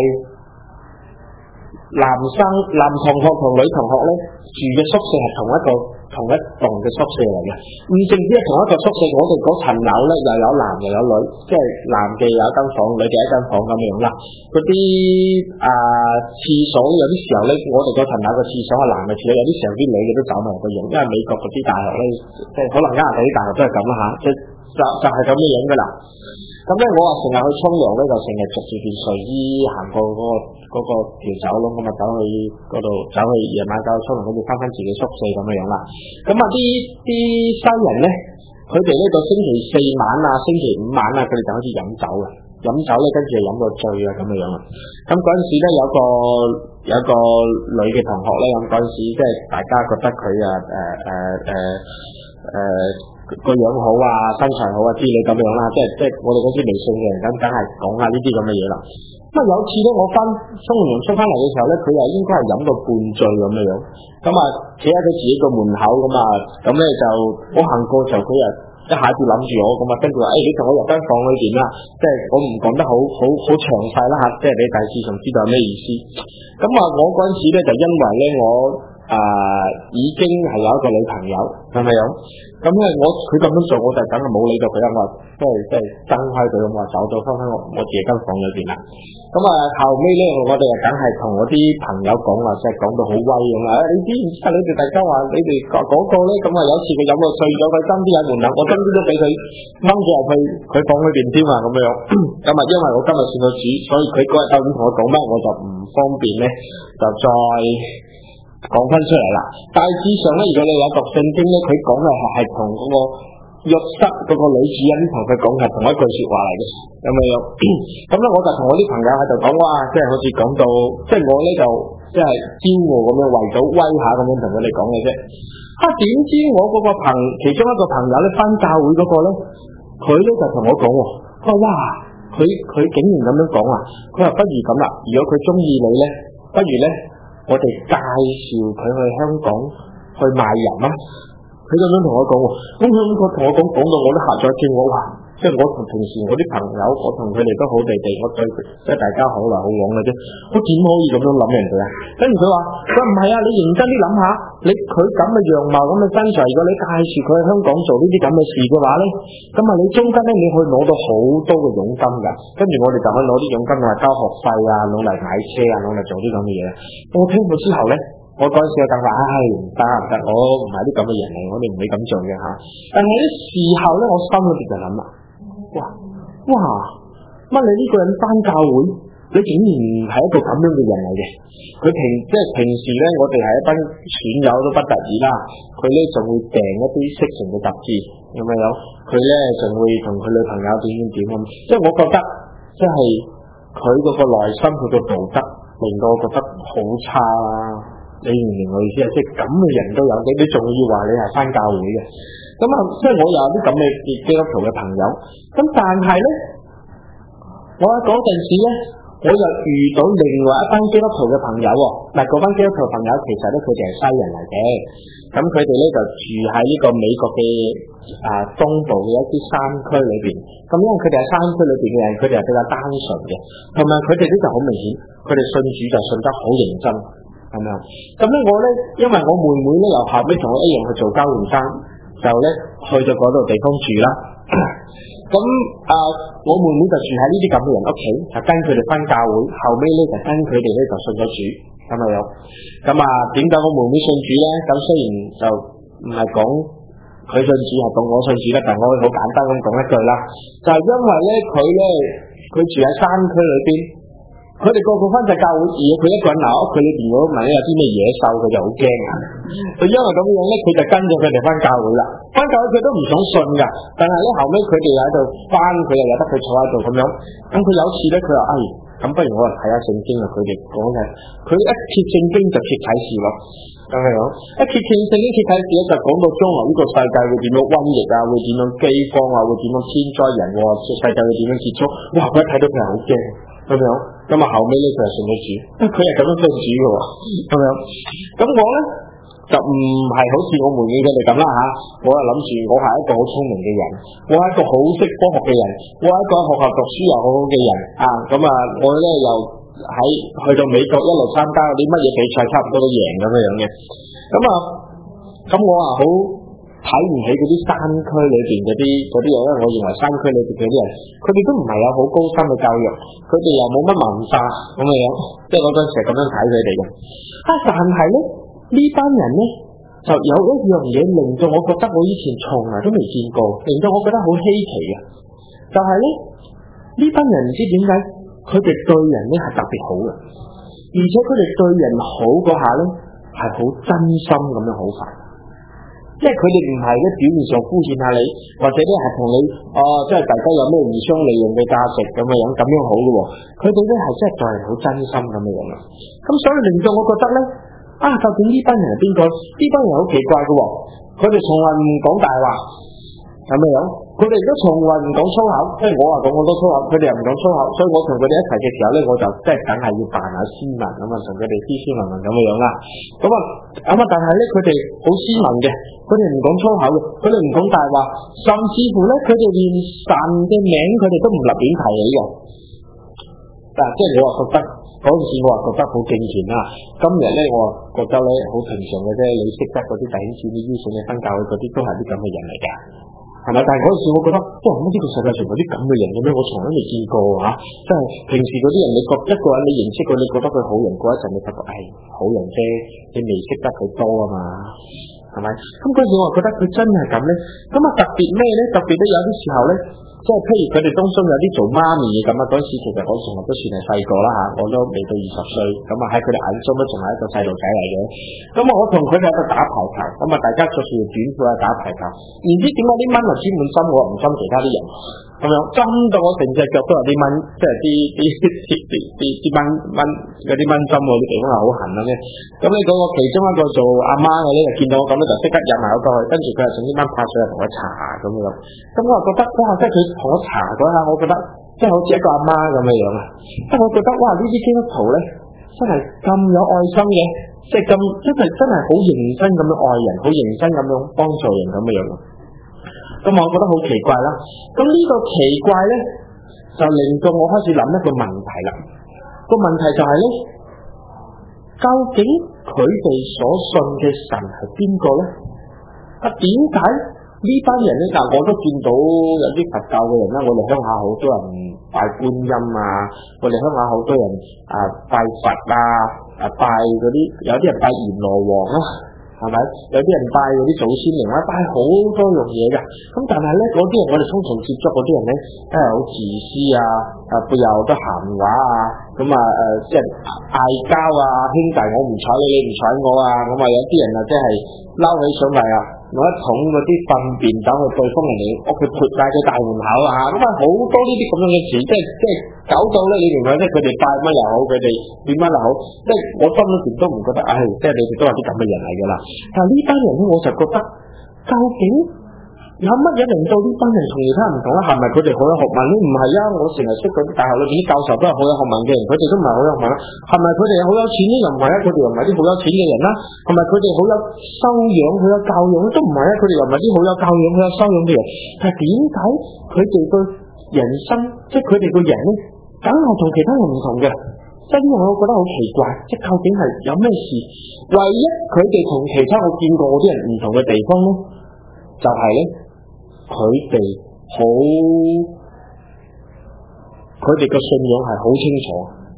男生男同學同女同學咧住嘅宿舍係同一個同一棟嘅宿舍嚟嘅，唔淨止係同一個宿舍，我哋嗰層樓咧又有男又有女，即係男嘅有一間房，女嘅一間房咁樣啦。嗰啲啊廁所有啲時候咧，我哋嗰層樓嘅廁所係男嘅廁所，有啲時候啲女嘅都走埋入去用，因為美國嗰啲大學咧，即係可能加拿大啲大學都係咁啦嚇，即係就就係咁嘅樣噶啦。咁咧我話成日去沖涼咧，就成日着住件睡衣行過嗰個嗰個條走廊，咁啊走去嗰度，走去夜晚走去沖涼，跟住翻返自己宿舍咁嘅樣啦。咁啊啲啲新人咧，佢哋呢個星期四晚啊、星期五晚啊，佢哋就好似飲酒嘅，飲酒咧跟住就飲到醉啊咁嘅樣啊。咁嗰陣時咧有個有個女嘅同學咧，咁嗰陣時即係大家覺得佢啊誒誒誒誒。個樣好啊，身材好啊之類咁樣啦，即係即係我哋嗰啲微信嘅人咁，梗係講下呢啲咁嘅嘢啦。咁啊有次咧，我翻沖完涼出翻嚟嘅時候咧，佢又應該係飲到半醉咁嘅樣，咁啊企喺佢自己個門口咁啊，咁咧就我行過就佢又一下子諗住我，咁啊跟住話誒你同我入間房裏邊啦，即係我唔講得好好好詳細啦嚇，即係你大致上知道係咩意思。咁啊我嗰陣時咧就因為咧我啊已經係有一個女朋友係咪樣？咁咧，我佢咁樣做，我就梗係冇理到佢啦。我話即係即係掙開佢，咁我走到翻返我我自己間房裏邊啦。咁啊後尾咧，我哋又梗係同我啲朋友講啦，即係講到好威咁啦。你知唔知啊？你哋大家話你哋嗰嗰個咧，咁啊有次佢飲到醉咗，佢爭啲喺門口，我爭啲都俾佢掹咗入去佢房裏邊添啊咁樣。咁啊，因為我今日算個主，所以佢嗰日究竟同我講乜，我就唔方便咧，就再講翻出嚟啦。大致上咧，如果你有讀聖經咧，佢講嘅係係同嗰個約瑟嗰個女主人同佢講係同一句說話嚟嘅，有冇有？咁咧，我就同我啲朋友喺度講哇，即係好似講到，即係我咧就即係驕傲咁樣為咗威下咁樣同佢哋講嘅啫。啊，點知我嗰個朋其中一個朋友咧翻教會嗰個咧，佢咧就同我講，佢話哇，佢佢竟然咁樣講啊！佢話不如咁啦，如果佢中意你咧，不如咧。我哋介紹佢去香港去賣淫啊！佢咁樣同我講，咁佢佢同我講講到我都嚇咗一跳，我話即係我同平時我啲朋友，我同佢哋都好地地，我對佢即係大家好來好往嘅啫，我點可以咁樣諗人哋啊？跟住佢話，佢唔係啊，你認真啲諗下，你佢咁嘅樣貌咁嘅身材，如果你介紹佢去香港做呢啲咁嘅事嘅話咧，咁啊你中間咧你可以攞到好多嘅佣金㗎，跟住我哋就可以攞啲佣金嚟交學費啊，攞嚟買車啊，攞嚟做啲咁嘅嘢。我聽過之後咧。我嗰陣時就話，唉唔得唔得，我唔係啲咁嘅人嚟，我哋唔會咁做嘅嚇。但係啲事後咧，我心裏邊就諗啦，哇哇，乜你呢個人返教會，你竟然係一個咁樣嘅人嚟嘅？佢平即係平時咧，我哋係一班損友都不得已啦，佢咧仲會訂一啲色情嘅雜誌，有冇有？佢咧仲會同佢女朋友點點點咁，即係我覺得，即係佢嗰個內心佢嘅道德，令到我覺得好差啊！你明唔明我意思啊？即係咁嘅人都有，你你仲要話你係返教會嘅，咁啊，即係我有啲咁嘅基督徒嘅朋友，咁但係咧，我喺嗰陣時咧，我就遇到另外一班基督徒嘅朋友喎。嗱，嗰班基督徒朋友其實咧，佢哋係西人嚟嘅，咁佢哋咧就住喺呢個美國嘅啊東部嘅一啲山區裏邊。咁因為佢哋喺山區裏邊嘅人，佢哋係比較單純嘅，同埋佢哋咧就好明顯，佢哋信主就信得好認真。係咪啊？咁咧我咧，因為我妹妹咧由後尾同我一樣去做交換生，就咧去到嗰度地方住啦。咁啊、呃，我妹妹就住喺呢啲咁嘅人屋企，就跟佢哋返教會。後尾咧就跟佢哋咧就信咗主，咁啊樣。咁啊，點解我妹妹信主咧？咁雖然就唔係講佢信主，係講我信主啦，但我好簡單咁講一句啦，就係、是、因為咧佢咧佢住喺山區裏邊。 佢哋個個翻晒教會，而佢一個人留喺屋企裏邊，如果萬一有啲咩野獸，佢就好驚啊！就因為咁樣咧，佢就跟咗佢哋翻教會啦。翻教會佢都唔想信噶，但係咧後尾佢哋喺度翻，佢又由得佢坐喺度咁樣。咁佢有次咧，佢話：哎，咁不如我嚟睇下聖經啊！佢哋講嘅，佢一揭聖經就揭啟示咯。咁樣一揭聖經揭啟示咧，就講到將來呢個世界會點樣瘟疫啊，會點樣饑荒啊，會點樣天災人禍，世界會點樣結束？哇！佢一睇到佢係好驚。咁樣，咁啊後尾咧佢係信咗主，佢係咁樣信主嘅喎，咁樣，咁我咧就唔係好似我妹妹佢哋咁啦吓，我係諗住我係一個好聰明嘅人，我係一個好識科學嘅人，我係一個喺學校讀書又好好嘅人啊，咁啊我咧又喺去到美國一路參加嗰啲乜嘢比賽，差唔多都贏咁樣樣嘅，咁啊，咁我啊好睇唔起嗰啲山區裏邊嗰啲嗰啲人，因為我認為山區裏邊嗰啲人，佢哋都唔係有好高深嘅教育，佢哋又冇乜文化咁嘅樣，即係我嗰陣時係咁樣睇佢哋嘅。啊，但係咧呢班人咧就有一樣嘢令到我覺得我以前從來都未見過，令到我覺得好稀奇嘅，就係咧呢班人唔知點解佢哋對人咧係特別好嘅，而且佢哋對人好嗰下咧係好真心咁樣好快。即係佢哋唔係咧表面上敷衍下你，或者咧係同你哦，即係大家有咩互相利用嘅價值咁嘅樣咁樣好嘅喎。佢哋咧係真係對人好真心咁嘅樣啊。咁所以令到我覺得咧，啊究竟呢班人係邊個？呢班人好奇怪嘅喎，佢哋從來唔講大話，係咪樣？佢哋都從來唔講粗口，即係我話講好多粗口，佢哋又唔講粗口，所以我同佢哋一齊嘅時候咧，我就即係梗係要扮下斯文咁啊，同佢哋斯斯文文咁嘅樣啦。咁啊咁啊，但係咧佢哋好斯文嘅，佢哋唔講粗口嘅，佢哋唔講大話，甚至乎咧佢哋連神嘅名佢哋都唔立亂提起嘅。但係即係我話覺得嗰陣時我話覺得好敬虔啦，今日咧我覺得咧好平常嘅啫。你識得嗰啲弟兄姊妹邀請你分教會嗰啲都係啲咁嘅人嚟㗎。係咪？但係嗰陣時我覺得，哇！咁呢個世界上有啲咁嘅人嘅咩？我從來未見過嚇。即係平時嗰啲人，你覺一個人你認識佢，你覺得佢好人，過一陣你發覺，唉，好人啫，你未識得佢多啊嘛，係咪？咁嗰陣時我覺得佢真係咁咧。咁啊特別咩咧？特別都有啲時候咧，即係譬如佢哋當中有啲做媽咪嘅咁啊。嗰陣時其實我從來都算係細個啦嚇，我都未到二十歲，咁啊喺佢哋眼中都仲係一個細路仔嚟嘅。咁啊，我同佢哋喺度打排球，咁啊大家着住短褲啊打排球，唔知點解啲蚊啊專門針我，唔針其他啲人，咁樣針到我成隻腳都有啲蚊，即係啲啲啲啲啲蚊蚊嗰啲蚊針喎，啲地方係好痕啊咩？咁你嗰個其中一個做阿媽嘅咧，就見到我咁咧，就即刻入埋我過去，跟住佢又整啲蚊拍水嚟同我搽咁樣。咁我覺得哇，即係佢同我搽嗰下，我覺得即係好似一個阿媽咁嘅樣啊！即係我覺得哇，呢啲基督徒咧真係咁有愛心嘅，即係咁真係真係好認真咁樣愛人，好認真咁樣幫助人咁嘅樣。咁我覺得好奇怪啦。咁呢個奇怪咧，就令到我開始諗一個問題啦。個問題就係咧，究竟佢哋所信嘅神係邊個咧？啊，點解呢班人咧？嗱，我都見到有啲佛教嘅人啦，我哋鄉下好多人拜觀音啊，我哋鄉下好多人啊拜佛啊，啊拜嗰啲，有啲人拜閻羅王啊。係咪？有啲人拜嗰啲祖先靈啦，拜好多樣嘢㗎。咁但係咧，嗰啲人我哋通常接觸嗰啲人咧，都係好自私啊，啊背後好多閒話啊，咁啊誒，即係嗌交啊，兄弟我唔睬你，你唔睬我啊，咁啊有啲人啊，即係嬲起上嚟啊，攞一桶嗰啲糞便走去對方人哋屋企潑晒佢大門口啊，咁啊好多呢啲咁樣嘅事，即係即係搞到咧，你明唔明？即係佢哋拜乜又好，佢哋點乜又好，即係我心裏邊都唔覺得，唉，即係你哋都係啲咁嘅人嚟㗎啦。但係呢班人咧，我就覺得究竟有乜嘢令到呢班人同其他唔同咧？係咪佢哋好有學問咧？唔係啊！我成日識嗰啲大學裏邊啲教授都係好有學問嘅人，佢哋都唔係好有學問啦。係咪佢哋好有錢咧？又唔係啊！佢哋又唔係啲好有錢嘅人啦。係咪佢哋好有修養、好有教養咧？都唔係啊！佢哋又唔係啲好有教養、好有修養嘅人。但係點解佢哋個人生，即係佢哋個人咧，梗係同其他人唔同嘅？即係呢樣我覺得好奇怪，即係究竟係有咩事？唯一佢哋同其他我見過嗰啲人唔同嘅地方咧，就係咧，佢哋好，佢哋嘅信仰係好清楚，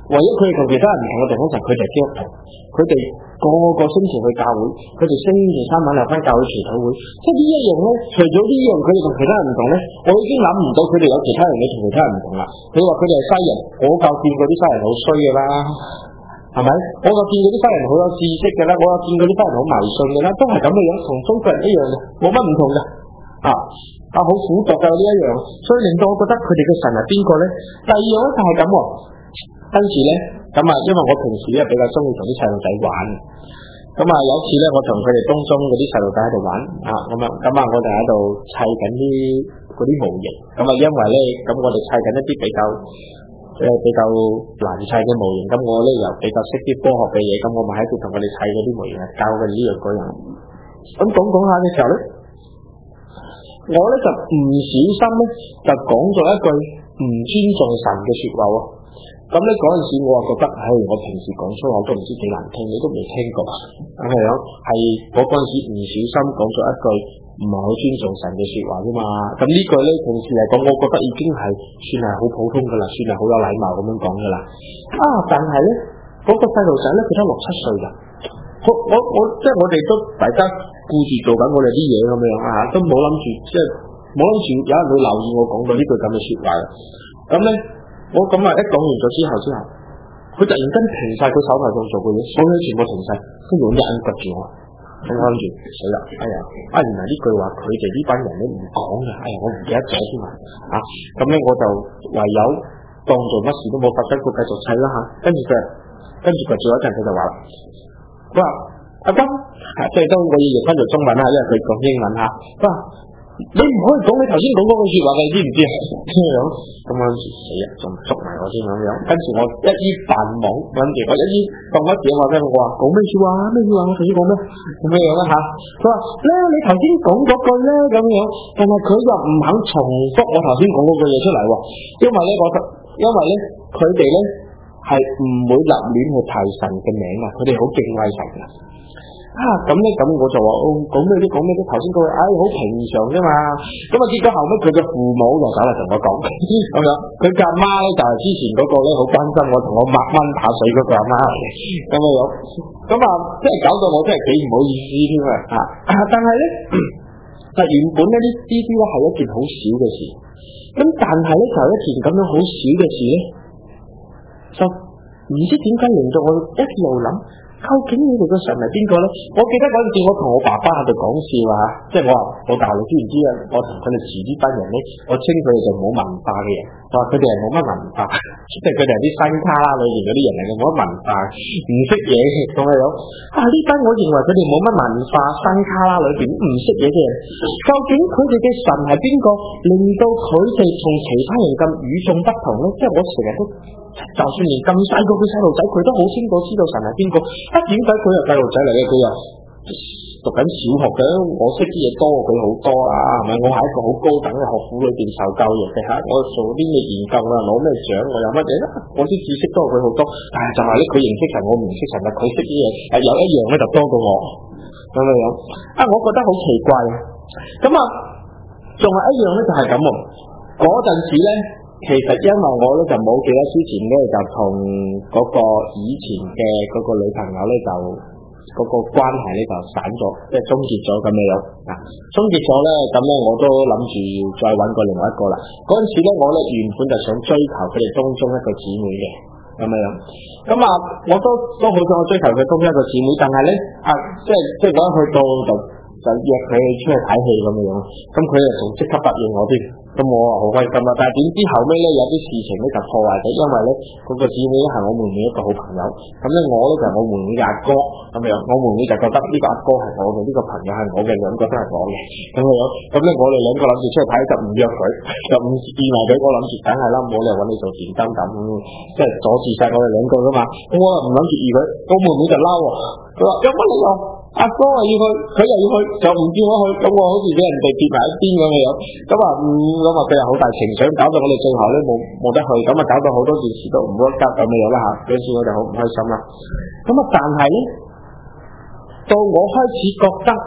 唯一佢哋同其他人唔同嘅地方就係佢哋係基督徒，佢哋個個星期去教會，佢哋星期三晚留翻教會祈禱會，即係呢一樣咧。除咗呢樣佢哋同其他人唔同咧，我已經諗唔到佢哋有其他人嘅同其他人唔同啦。你話佢哋係西人，我夠見過啲西人好衰嘅啦，係咪？我夠見過啲西人好有知識嘅啦，我有見過啲西人好迷信嘅啦，都係咁嘅樣，同中國人一樣嘅，冇乜唔同嘅啊。啊，好苦毒嘅呢一樣，所以令到我覺得佢哋嘅神係邊個咧？第二樣咧就係咁，跟住咧咁啊，因為我平時咧比較中意同啲細路仔玩，咁啊有一次咧我同佢哋當中嗰啲細路仔喺度玩啊，咁啊咁啊我哋喺度砌緊啲嗰啲模型，咁啊因為咧咁我哋砌緊一啲比較誒、呃、比較難砌嘅模型，咁我咧又比較識啲科學嘅嘢，咁我咪喺度同佢哋砌嗰啲模型啊，教佢哋呢樣嗰樣，咁講講下嘅時候咧。我咧就唔小心咧就講咗一句唔尊重神嘅說話喎，咁咧嗰陣時我話覺得，唉，我平時講粗口都唔知幾難聽，你都未聽過，咁係咯，係我嗰陣時唔小心講咗一句唔係好尊重神嘅說話啫嘛，咁呢句咧平時嚟講，我覺得已經係算係好普通噶啦，算係好有禮貌咁樣講噶啦，啊，但係咧嗰個細路仔咧佢得六七歲噶。我我我即係我哋都大家顧住做緊我哋啲嘢咁樣啊，都冇諗住即係冇諗住有人會留意我講到呢句咁嘅說話。咁咧我咁啊一講完咗之後之後，佢突然間停晒佢手頭上做嘅嘢，所有全部停晒，跟住我一眼掘住我，咁我諗住死啦！哎呀，啊原來呢句話佢哋呢班人咧唔講嘅，哎呀我唔記得咗添啊！啊咁咧我就唯有當做乜事都冇發生過，繼續砌啦吓。跟住佢跟住佢做一陣佢就話啦。佢話阿君，即係都我要譯翻做中文啦，因為佢講英文吓。佢話你唔可以講你頭先講嗰句說話嘅，你知唔知啊？咁樣咁我諗住死啊，仲捉埋我先咁樣。跟住我一於扮懵，跟住我一於當乜嘢話俾我話講咩說話咩說話，我頭先講咩咁樣樣啦吓。佢話咧你頭先講嗰句咧咁樣，但係佢又唔肯重複我頭先講嗰句嘢出嚟，因為咧我因為咧佢哋咧。係唔會立亂去提神嘅名啊！佢哋好敬畏神啊！啊咁咧咁我就話哦講咩啲講咩啲頭先嗰句，唉好平常啫嘛！咁啊結果後尾佢嘅父母就走嚟同我講咁樣，佢嘅阿媽咧就係之前嗰個咧好關心我同我抹蚊打水嗰個阿媽嚟嘅咁嘅樣，咁啊即係搞到我真係幾唔好意思添啊！啊但係咧就原本咧呢啲啲咧係一件好少嘅事，咁但係咧就係一件咁樣好少嘅事咧。就唔知點解令到我一路諗，究竟你哋個神係邊個咧？我記得嗰陣時我同我爸爸喺度講笑啊，即係我話老大你知唔知啊？我同佢哋遲啲班人咧，我稱佢哋就冇文化嘅人，我話佢哋係冇乜文化，即係佢哋係啲新卡啦裏邊嗰啲人嚟嘅，冇乜文化，唔識嘢咁樣樣。啊呢班我認為佢哋冇乜文化，新卡啦裏邊唔識嘢嘅人，究竟佢哋嘅神係邊個，令到佢哋同其他人咁與眾不同咧？即係我成日都。就算連咁細個嘅細路仔，佢都好清楚知道神係邊個。啊，點解佢又細路仔嚟嘅？佢又讀緊小學嘅，我識啲嘢多過佢好多啊，係咪？我喺一個好高等嘅學府裏邊受教育嘅嚇，我做啲咩研究啊，攞咩獎，我有乜嘢咧？我啲知識多過佢好多，但係就係咧，佢認識神，我唔認識神啊！佢識啲嘢，有一樣咧就多過我咁樣樣。啊，我覺得好奇怪啊！咁啊，仲係一樣咧，就係咁喎。嗰陣時咧。其實因為我咧就冇記得之前咧就同嗰個以前嘅嗰個女朋友咧就嗰、嗰個關係咧就散咗，即係終結咗咁樣樣啊。終結咗咧，咁咧我都諗住再搵過另外一個啦。嗰陣時咧我咧原本就想追求佢哋當中一個姊妹嘅咁樣樣，咁啊我都都好想追求佢當中一個姊妹，但係咧啊即係即係我一去到就就約佢出去睇戲咁樣樣，咁佢又仲即刻答應我添。咁我話好開心啦，但係點知後尾咧有啲事情咧就破壞咗，因為咧嗰、那個姊妹咧係我妹妹一個好朋友，咁咧我咧就係、是、我妹妹嘅阿哥咁樣，我妹妹就覺得呢個阿哥係我嘅，呢、這個朋友係我嘅，兩個都係我嘅咁樣，咁咧我哋兩個諗住出去睇就唔約佢，就唔見埋佢，我諗住梗係啦，冇理由揾你做電燈膽，即係阻住晒我哋兩個噶嘛，咁我又唔諗住預佢，我妹妹就嬲啊，佢話有乜理由？阿哥話要去，佢又要去，就唔叫我去，咁我好似俾人哋跌埋一邊咁嘅樣，咁啊嗯，咁啊佢又好大情緒，搞到我哋最後咧冇冇得去，咁啊搞到好多件事都唔 work out咁嘅樣啦吓，嗰時我就好唔開心啦。咁啊但係咧，到我開始覺得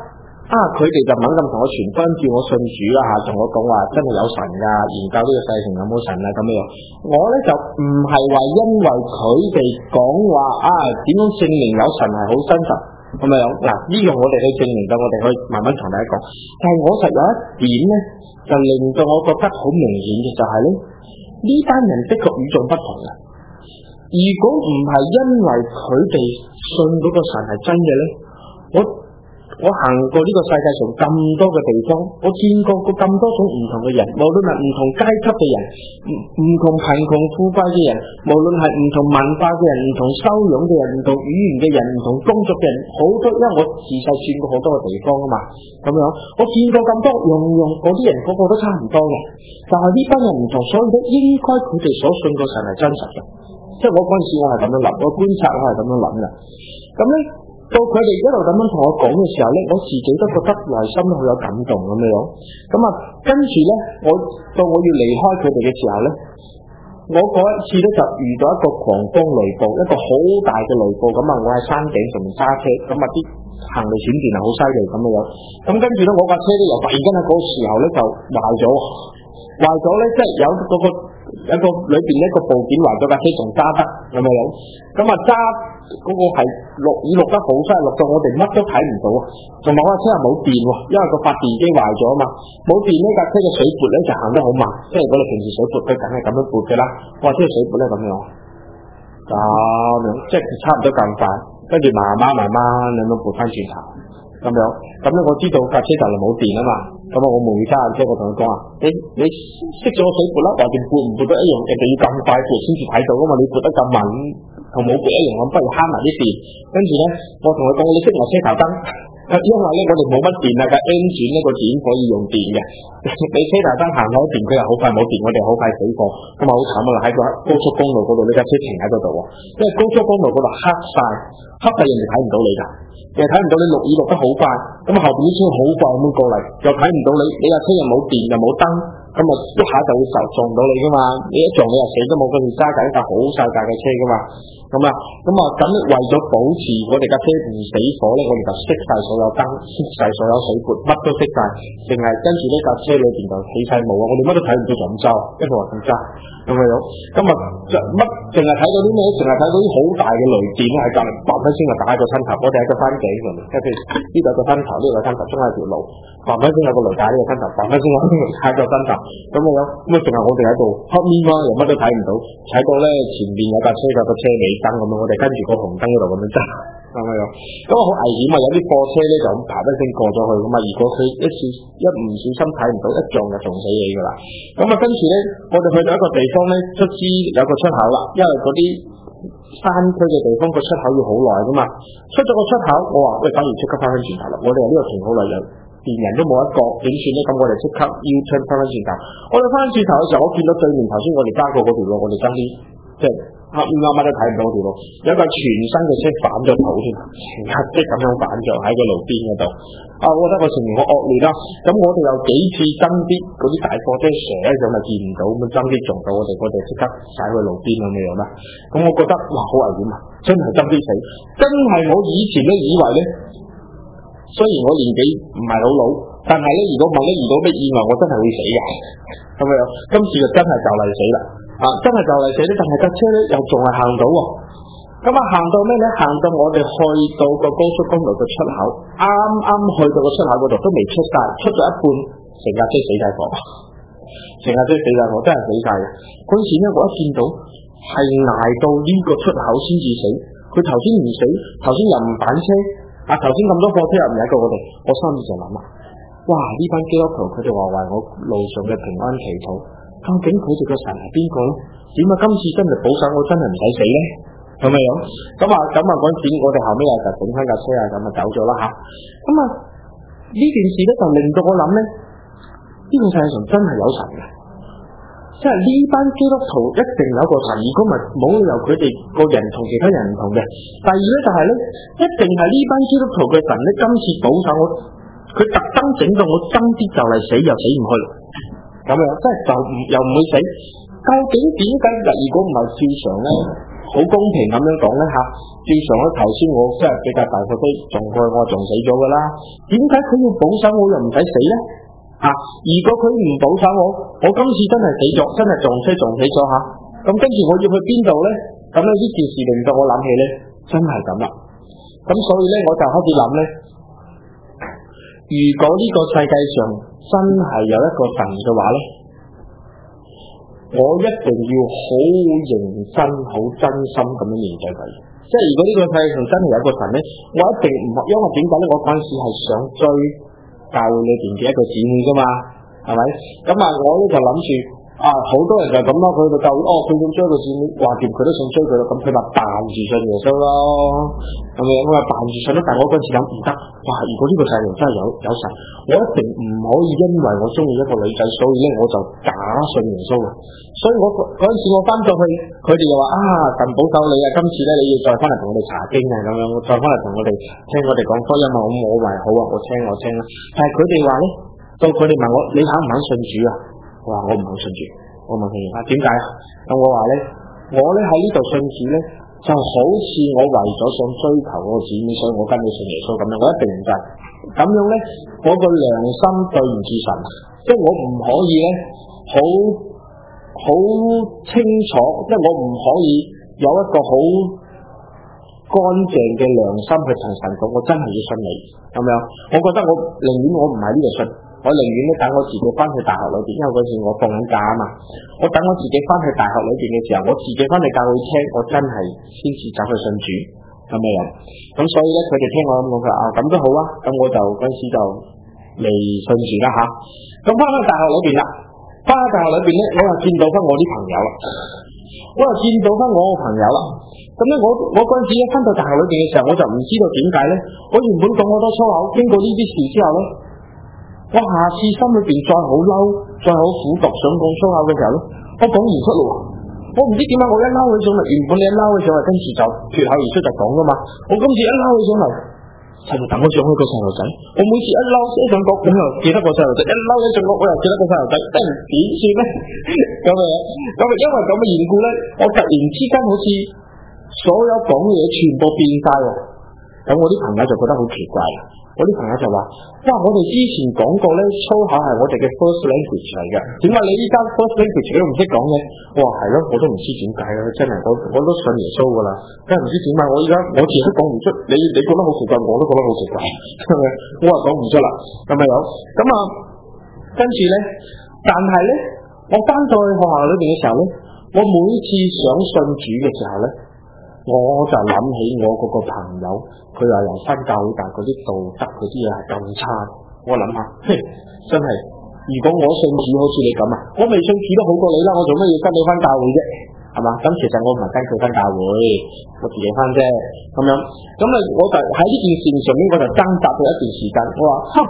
啊，佢哋就猛咁同我傳翻叫我信主啦嚇，同我講話真係有神㗎，研究呢個世情有冇神啊咁樣。我咧就唔係話因為佢哋講話啊點樣證明有神係好真實，係咪有？嗱呢個我哋去證明到，我哋可以慢慢同大家講。但係我實有一點咧，就令到我覺得好明顯嘅就係咧，呢班人的確與眾不同嘅。如果唔係因為佢哋信嗰個神係真嘅咧，我我行過呢個世界上咁多嘅地方，我見過過咁多種唔同嘅人，無論係唔同階級嘅人，唔唔同貧窮富貴嘅人，無論係唔同文化嘅人，唔同修養嘅人，唔同語言嘅人，唔同工作嘅人，好多，因為我自細轉過好多個地方啊嘛，咁樣我見過咁多樣樣嗰啲人，個個都差唔多嘅，但係呢班人唔同，所以咧應該佢哋所信個神係真實嘅。即係我嗰陣時我係咁樣諗，我觀察我係咁樣諗嘅。咁咧到佢哋一路咁樣同我講嘅時候咧，我自己都覺得內心好有感動咁樣。咁啊，跟住咧，我到我要離開佢哋嘅時候咧，我嗰一次咧就遇到一個狂風雷暴，一個好大嘅雷暴。咁啊，我喺山頂上面揸車，咁啊啲行雷閃電係好犀利咁樣。咁跟住咧，我架車咧又突然間喺嗰個時候咧就壞咗，壞咗咧即係有嗰個。一個裏邊一個部件壞咗，架車仲揸得，有冇有？咁啊揸嗰個係落雨落得好犀利，落到我哋乜都睇唔到啊！同埋我架車係冇電喎，因為個發電機壞咗啊嘛，冇電呢架車嘅水撥咧就行得好慢，即係我哋平時水撥佢梗係咁樣撥嘅啦，我話即係水撥咧咁樣，咁樣即係差唔多咁快，跟住慢慢慢慢咁樣撥翻轉頭。咁樣，咁咧我知道架車就係冇電啊嘛，咁啊我冇揸架車，我同佢講啊，你你熄咗個水撥啦，或者撥唔撥得一樣，人哋要咁快撥先至睇到噶嘛，你撥得咁慢，同冇撥一樣，我不如慳埋啲電。跟住咧，我同佢講，你熄埋車頭燈，因為咧我哋冇乜電啊，架 engine 呢個點可以用電嘅，你車頭燈行開電，佢又好快冇電，我哋好快死火，咁啊好慘啊！喺個高速公路嗰度，呢架車停喺嗰度喎，因為高速公路嗰度黑晒，黑到人哋睇唔到你噶。又睇唔到你落雨落得好快，咁啊後邊啲車好快咁過嚟，又睇唔到你，你架車又冇電又冇燈，咁啊一下就會受撞到你噶嘛，你一撞你又死都冇，跟住揸緊一架好細架嘅車噶嘛，咁啊咁啊咁為咗保持我哋架車唔死火咧，我哋就熄晒所有燈，熄晒所有水撥，乜都熄晒，淨係跟住呢架車裏邊就起晒霧啊，我哋乜都睇唔到就咁揸，一路話咁揸，咁啊樣，咁啊乜淨係睇到啲咩？淨係睇到啲好大嘅雷電喺隔籬，嘭一聲就打喺個身頭，我哋喺個山頂上面，即係呢度有個山頭，呢度有個山頭，中間有條路，嘭一聲有個雷打呢個身頭，嘭一聲有個雷打個身頭，咁啊樣，咁啊淨係我哋喺度黑面咯，又乜都睇唔到，睇到咧前面有架車有個車尾燈咁樣，我哋跟住個紅燈嗰度咁樣揸，咁啊樣，咁啊好危險啊！有啲貨車咧就咁嘭一聲過咗去咁啊，如果佢一次一唔小心睇唔到，一撞就撞死你噶啦。咁啊跟住咧，我哋去到一個地方咧，卒之有個出口啦，因為嗰啲山區嘅地方個出口要好耐噶嘛，出咗個出口，我話喂，反而即刻翻返轉頭啦，我哋喺呢度停好耐，又電人都冇一個，點算咧？咁我哋即刻要 turn 翻返轉頭，我哋翻轉頭嘅時候，我見到對面頭先我哋揸過嗰條路，我哋爭啲即係啱啱都睇唔到條路，有架全新嘅車反咗頭添，全黑色咁樣反咗喺個路邊嗰度。啊，我覺得個情形好惡劣啦。咁我哋有幾次爭啲嗰啲大貨車蛇咧，就咪見唔到，咁爭啲撞到我哋，我哋即刻踩去路邊咁樣啦。咁我覺得哇，好危險啊！真係爭啲死，真係我以前都以為咧，雖然我年紀唔係好老，但係咧，如果萬一遇到咩意外，我真係會死嘅。咁樣，今次就真係就嚟死啦。啊，真係就嚟死咧，但係架車咧又仲係行到喎。咁啊，行到咩咧？行到我哋去到個高速公路嘅出口，啱啱去到個出口嗰度都未出晒，出咗一半，成架車死晒火，成架車死晒火，真係死晒嘅。嗰時咧，我一見到係捱到呢個出口先至死，佢頭先唔死，頭先又唔反車，啊頭先咁多貨車又唔嚟過我哋，我心裏就諗啊，哇！呢班基督徒佢哋話為我路上嘅平安祈禱，究竟佢哋嘅神係邊個咧？點解今次真係保守我真係唔使死咧？係咪樣？咁啊咁啊嗰陣時我哋後尾又就整翻架車啊，咁啊走咗啦吓。咁啊呢件事咧就令到我諗咧，呢個世界上真係有神嘅，即係呢班基督徒一定有個神，如果唔係冇理由佢哋個人同其他人唔同嘅。第二咧就係咧，一定係呢班基督徒嘅神咧，今次保守我，佢特登整到我爭啲就嚟死又死唔去，咁樣即係就唔又唔會死。究竟點解？如果唔係照常咧，好好公平咁樣講咧嚇，照常咧頭先我即係比較大個啲，撞過我撞死咗噶啦。點解佢要保守我又唔使死咧？嚇、啊！如果佢唔保守我，我今次真係死咗，真係撞車撞死咗嚇。咁、啊、跟住我要去邊度咧？咁咧呢件事令到我諗起咧，真係咁啦。咁所以咧我就開始諗咧，如果呢個世界上真係有一個神嘅話咧，我一定要好認真、好真心咁樣面對佢。即係如果呢個世界上真係有一個神咧，我一定唔，因為點解咧？我嗰陣時係想追教會裏邊嘅一個姊妹噶嘛，係咪？咁啊，我咧就諗住啊，好多人就咁咯，佢就教會哦，佢想追個姊妹，話掂佢都想追佢咯，咁佢咪扮住信耶穌咯，咁樣我話扮住信咯，但係我嗰陣時諗唔得，哇！如果呢個世界上真係有有神，我一定唔可以因為我中意一個女仔，所以咧我就假信耶穌啊！所以我嗰陣時我翻咗去，佢哋又話啊，神保守你啊，今次咧你要再翻嚟同我哋查經啊，咁樣再翻嚟同我哋聽我哋講福音啊，咁我話好啊，我聽我聽啦。但係佢哋話咧，到佢哋問我你肯唔肯信主啊？我話我唔肯信主，我問佢啊，點解啊？咁我話咧，我咧喺呢度信主咧，就好似我為咗想追求我個姊妹，所以我跟你信耶穌咁樣，我一定唔制。咁樣咧，我個良心對唔住神，即係我唔可以咧，好。好清楚，即係我唔可以有一個好乾淨嘅良心去同神講，我真係要信你，咁樣。我覺得我寧願我唔喺呢度信，我寧願咧等我自己翻去大學裏邊，因為嗰時我放緊假啊嘛。我等我自己翻去大學裏邊嘅時候，我自己翻去教會聽，我真係先至走去信主，咁樣。咁所以咧，佢哋聽我咁講，佢話啊咁都好啊，咁我就嗰時就嚟信主啦吓。咁翻去大學裏邊啦。翻喺大學裏邊咧，我又見到翻我啲朋友啦，我又見到翻我個朋友啦。咁咧，我我嗰陣時一翻到大學裏邊嘅時候，我就唔知道點解咧。我原本講好多粗口，經過呢啲事之後咧，我下次心裏邊再好嬲，再好苦毒，想講粗口嘅時候咧，我講唔出咯。我唔知點解我一嬲起上嚟，原本你一嬲起上嚟，跟住就脫口而出就講噶嘛。我今次一嬲起上嚟，就等我上去個細路仔。我每次一嬲一上角，咁又記得個細路仔；一嬲一上角，我又記得個細路仔。真係點算咧？咁啊，咁啊，因為咁嘅緣故咧，我突然之間好似所有講嘅嘢全部變晒喎。咁我啲朋友就覺得好奇怪啦。我啲朋友就話：哇！我哋之前講過咧，粗口係我哋嘅 first language 嚟嘅，點解你依家 first language 都唔識講嘅？我話係咯，我都唔知點解啦，真係我我都信耶穌噶啦，真係唔知點解我依家我自己都講唔出，你你覺得好奇怪，我都覺得好奇怪，我話講唔出啦，咁咪有咁啊？跟住咧，但係咧，我翻到去學校裏邊嘅時候咧，我每次想信主嘅時候咧，我就諗起我嗰個朋友，佢話由新教會，但係嗰啲道德嗰啲嘢係咁差。我諗下，嘿，真係，如果我信主好似你咁啊，我未信主都好過你啦，我做咩要跟你翻教會啫？係嘛？咁其實我唔係跟佢翻教會，我自己翻啫。咁樣，咁啊，我就喺呢件事上面，我就掙扎咗一段時間。我話，哼，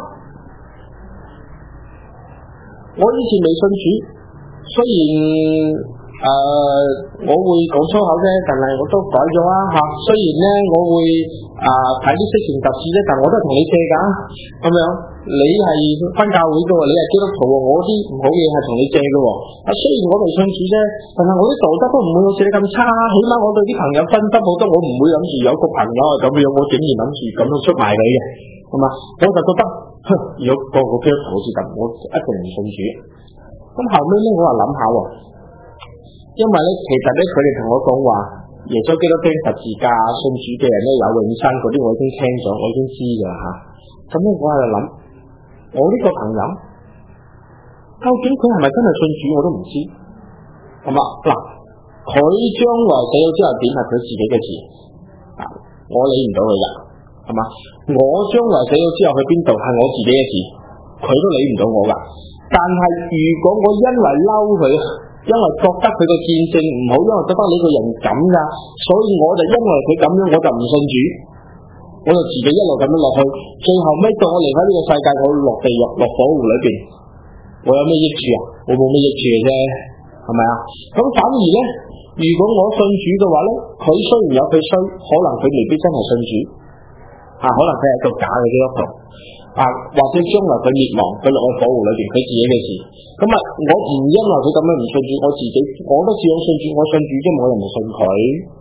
我以前未信主，雖然。誒、呃，我會講粗口啫，但係我都改咗啊嚇。雖然咧，我會啊睇啲色情雜誌啫，但我都係同你借㗎，咁樣。你係翻教會嘅喎，你係基督徒喎，我啲唔好嘢係同你借嘅喎。啊，雖然我未信主啫，但係我啲道德都唔會好似你咁差，起碼我對啲朋友分得好多，我唔會諗住有個朋友係咁樣，我竟然諗住咁樣出賣你嘅，係嘛？我就覺得，哼，如果個個基督徒好似咁，我一定唔信主。咁後尾咧，我話諗下喎。因為咧，其實咧，佢哋同我講話，耶穌基督釘十字架，信主嘅人咧有永生，嗰啲我已經聽咗，我已經知噶啦吓。咁咧，我喺度諗，我呢個朋友究竟佢係咪真係信主，我都唔知。係嘛嗱，佢將來死咗之後點係佢自己嘅事，啊，我理唔到佢噶，係嘛？我將來死咗之後去邊度係我自己嘅事，佢都理唔到我噶。但係如果我因為嬲佢，因為覺得佢個見證唔好，因為覺得你個人咁噶，所以我就因為佢咁樣，我就唔信主，我就自己一路咁樣落去，最後尾到我離開呢個世界，我落地獄落火湖裏邊，我有咩益處啊？我冇咩益處嘅啫，係咪啊？咁反而咧，如果我信主嘅話咧，佢雖然有佢衰，可能佢未必真係信主，啊，可能佢係一個假嘅基督徒。啊，或者將來佢滅亡，佢落去火湖裏邊，佢自己嘅事。咁啊，我唔因為佢咁樣唔信主，我自己我都照樣信主，我信主啫，我又唔信佢，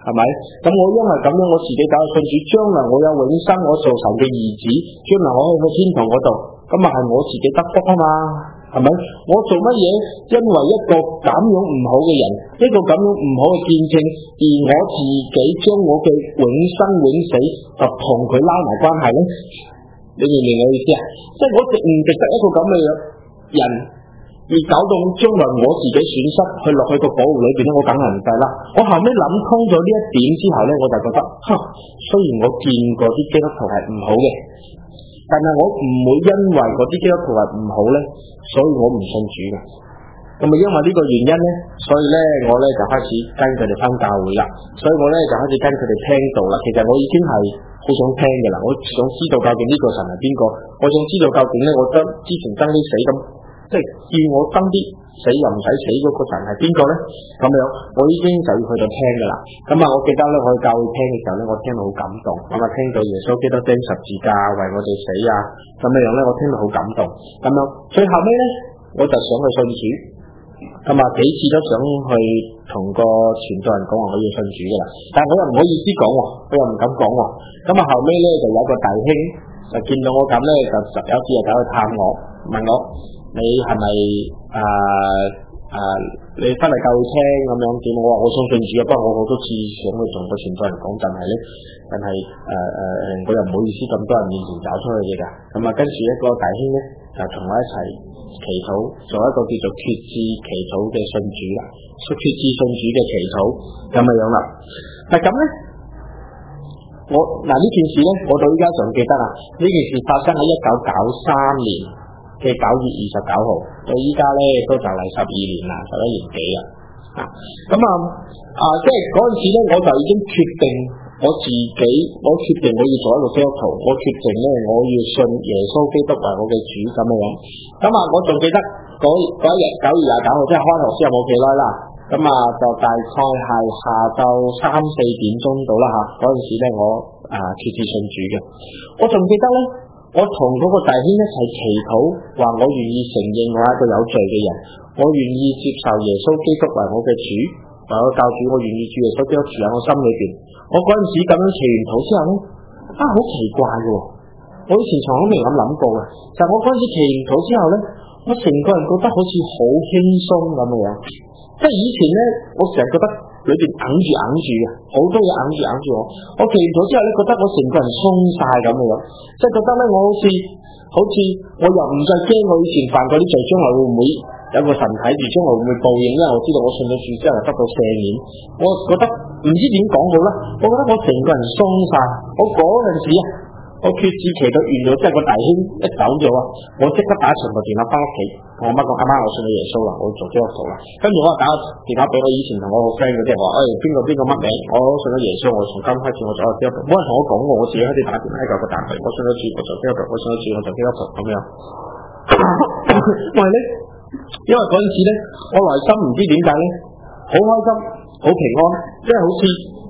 係咪？咁我因為咁樣，我自己搞信主，將來我有永生，我做神嘅兒子，將來我去到天堂嗰度，咁啊係我自己得福啊嘛，係咪？我做乜嘢？因為一個咁樣唔好嘅人，一個咁樣唔好嘅見證，而我自己將我嘅永生永死就同佢拉埋關係咧？你明唔明我意思啊？即係我值唔值得一個咁嘅人？而搞到將來我自己損失去落去個火湖裏邊咧，我梗係唔制啦。我後尾諗通咗呢一點之後咧，我就覺得，哈，雖然我見過啲基督徒係唔好嘅，但係我唔會因為嗰啲基督徒係唔好咧，所以我唔信主嘅。咁啊，因為呢個原因咧，所以咧我咧就開始跟佢哋返教會啦。所以我咧就開始跟佢哋聽道啦。其實我已經係好想聽嘅啦，我想知道究竟呢個神係邊個，我想知道究竟咧，我得之前爭啲死咁。即係叫我爭啲死又唔使死嗰個神係邊個咧？咁樣我已經就要去到聽噶啦。咁啊，我記得咧，我去教會聽嘅時候咧，我聽到好感動。咁啊，聽到耶穌基督釘十字架為我哋死啊，咁樣樣咧，我聽到好感動。咁樣最後尾咧，我就想去信主。咁啊，幾次都想去同個傳道人講話我要信主噶啦，但係我又唔好意思講，我又唔敢講。咁啊，後尾咧就有個弟兄就見到我咁咧，就有次又走去探我，問我。你係咪誒誒？你翻嚟教會聽咁樣點？我話我想信主啊，不過我好多次想去同個傳道人講，但係咧，但係誒誒誒，我又唔好意思咁多人面前找出去嘅㗎。咁啊，跟住一個弟兄咧就同我一齊祈禱，做一個叫做決志祈禱嘅信主啦，決志信主嘅祈禱咁嘅樣啦。係咁咧，我嗱呢件事咧，我到依家仲記得啊。呢件事發生喺一九九三年嘅九月二十九號，到依家咧都就嚟十二年啦，十一年幾啦。啊，咁啊啊，即係嗰陣時咧，我就已經決定我自己，我決定我要做一個基督徒，我決定咧我要信耶穌基督為我嘅主咁嘅樣。咁啊，我仲記得嗰嗰一日九月廿九號，即係開學之後冇幾耐啦。咁啊，就大概係下晝三四點鐘到啦嚇。嗰陣時咧，我啊決志信主嘅，我仲記得咧。我同嗰個弟兄一齊祈禱，話我願意承認我係一個有罪嘅人，我願意接受耶穌基督為我嘅主，為我教主，我願意主耶穌基督住喺我心裏邊。我嗰陣時咁樣祈完禱之後咧，啊好奇怪嘅，我以前從來未咁諗過嘅。就係我嗰陣時祈完禱之後咧，我成個人覺得好似好輕鬆咁嘅樣，即係以前咧，我成日覺得裏邊硬住硬住嘅，好多嘢硬住硬住我。我祈完禱之後咧，覺得我成個人鬆晒咁嘅樣，即係覺得咧我好似好似我又唔再驚我以前犯過啲罪，將來會唔會有個神睇住，將來會唔會報應咧？我知道我信咗主之後得到赦免，我覺得唔知點講好啦。我覺得我成個人鬆晒，我嗰陣時啊，我決志祈禱完咗，即係個弟兄一走咗啊，我即刻打長個電話翻屋企，同我媽講：阿媽，我信咗耶穌啦，我做基督徒啦。跟住我打個電話俾我以前同我個 friend 嗰啲人話：誒邊個邊個乜名？我信咗耶穌，我從今開始我做基督徒。冇人同我講過，我自己開始打電話一個個打佢，我信咗主，我做基督徒，我信咗主，我做基督徒咁樣。因為咧，因為嗰陣時咧，我內心唔知點解咧，好開心，好平安，即係好似。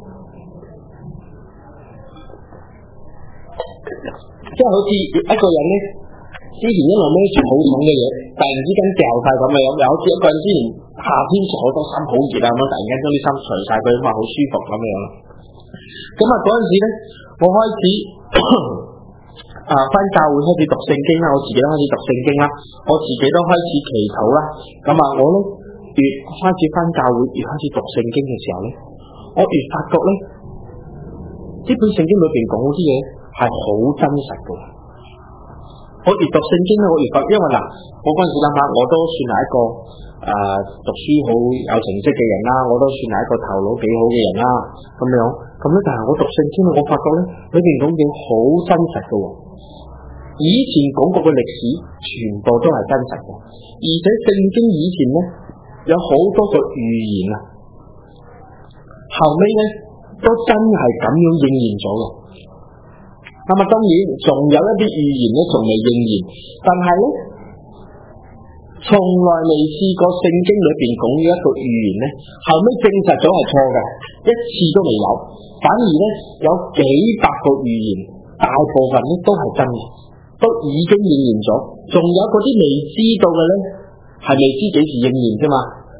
即係好似一個人咧，之前一路孭住好重嘅嘢，突然之間掉晒咁嘅樣，又好似一個人之前夏天着好多衫好熱啊咁，突然間將啲衫除晒佢，咁啊好舒服咁樣啦。咁啊嗰陣時咧，我開始啊翻教會開始讀聖經啦，我自己都開始讀聖經啦，我自己都開始祈禱啦。咁啊我咧越開始翻教會，越開始讀聖經嘅時候咧，我越發覺咧，呢本聖經裏邊講嗰啲嘢係好真實嘅。我越讀聖經咧，我越覺，因為嗱，我嗰陣時諗下，我都算係一個誒、呃、讀書好有成績嘅人啦，我都算係一個頭腦幾好嘅人啦，咁樣咁咧。但係我讀聖經，我發覺咧，裏邊講嘢好真實嘅。以前講過嘅歷史，全部都係真實嘅，而且聖經以前咧有好多個預言啊，後尾咧都真係咁樣應驗咗嘅。咁啊，當然仲有一啲預言咧，仲未應驗，但係咧，從來未試過聖經裏邊講嘅一個預言咧，後尾證實咗係錯嘅，一次都未有。反而咧有幾百個預言，大部分咧都係真嘅，都已經應驗咗。仲有嗰啲未知道嘅咧，係未知幾時應驗啫嘛。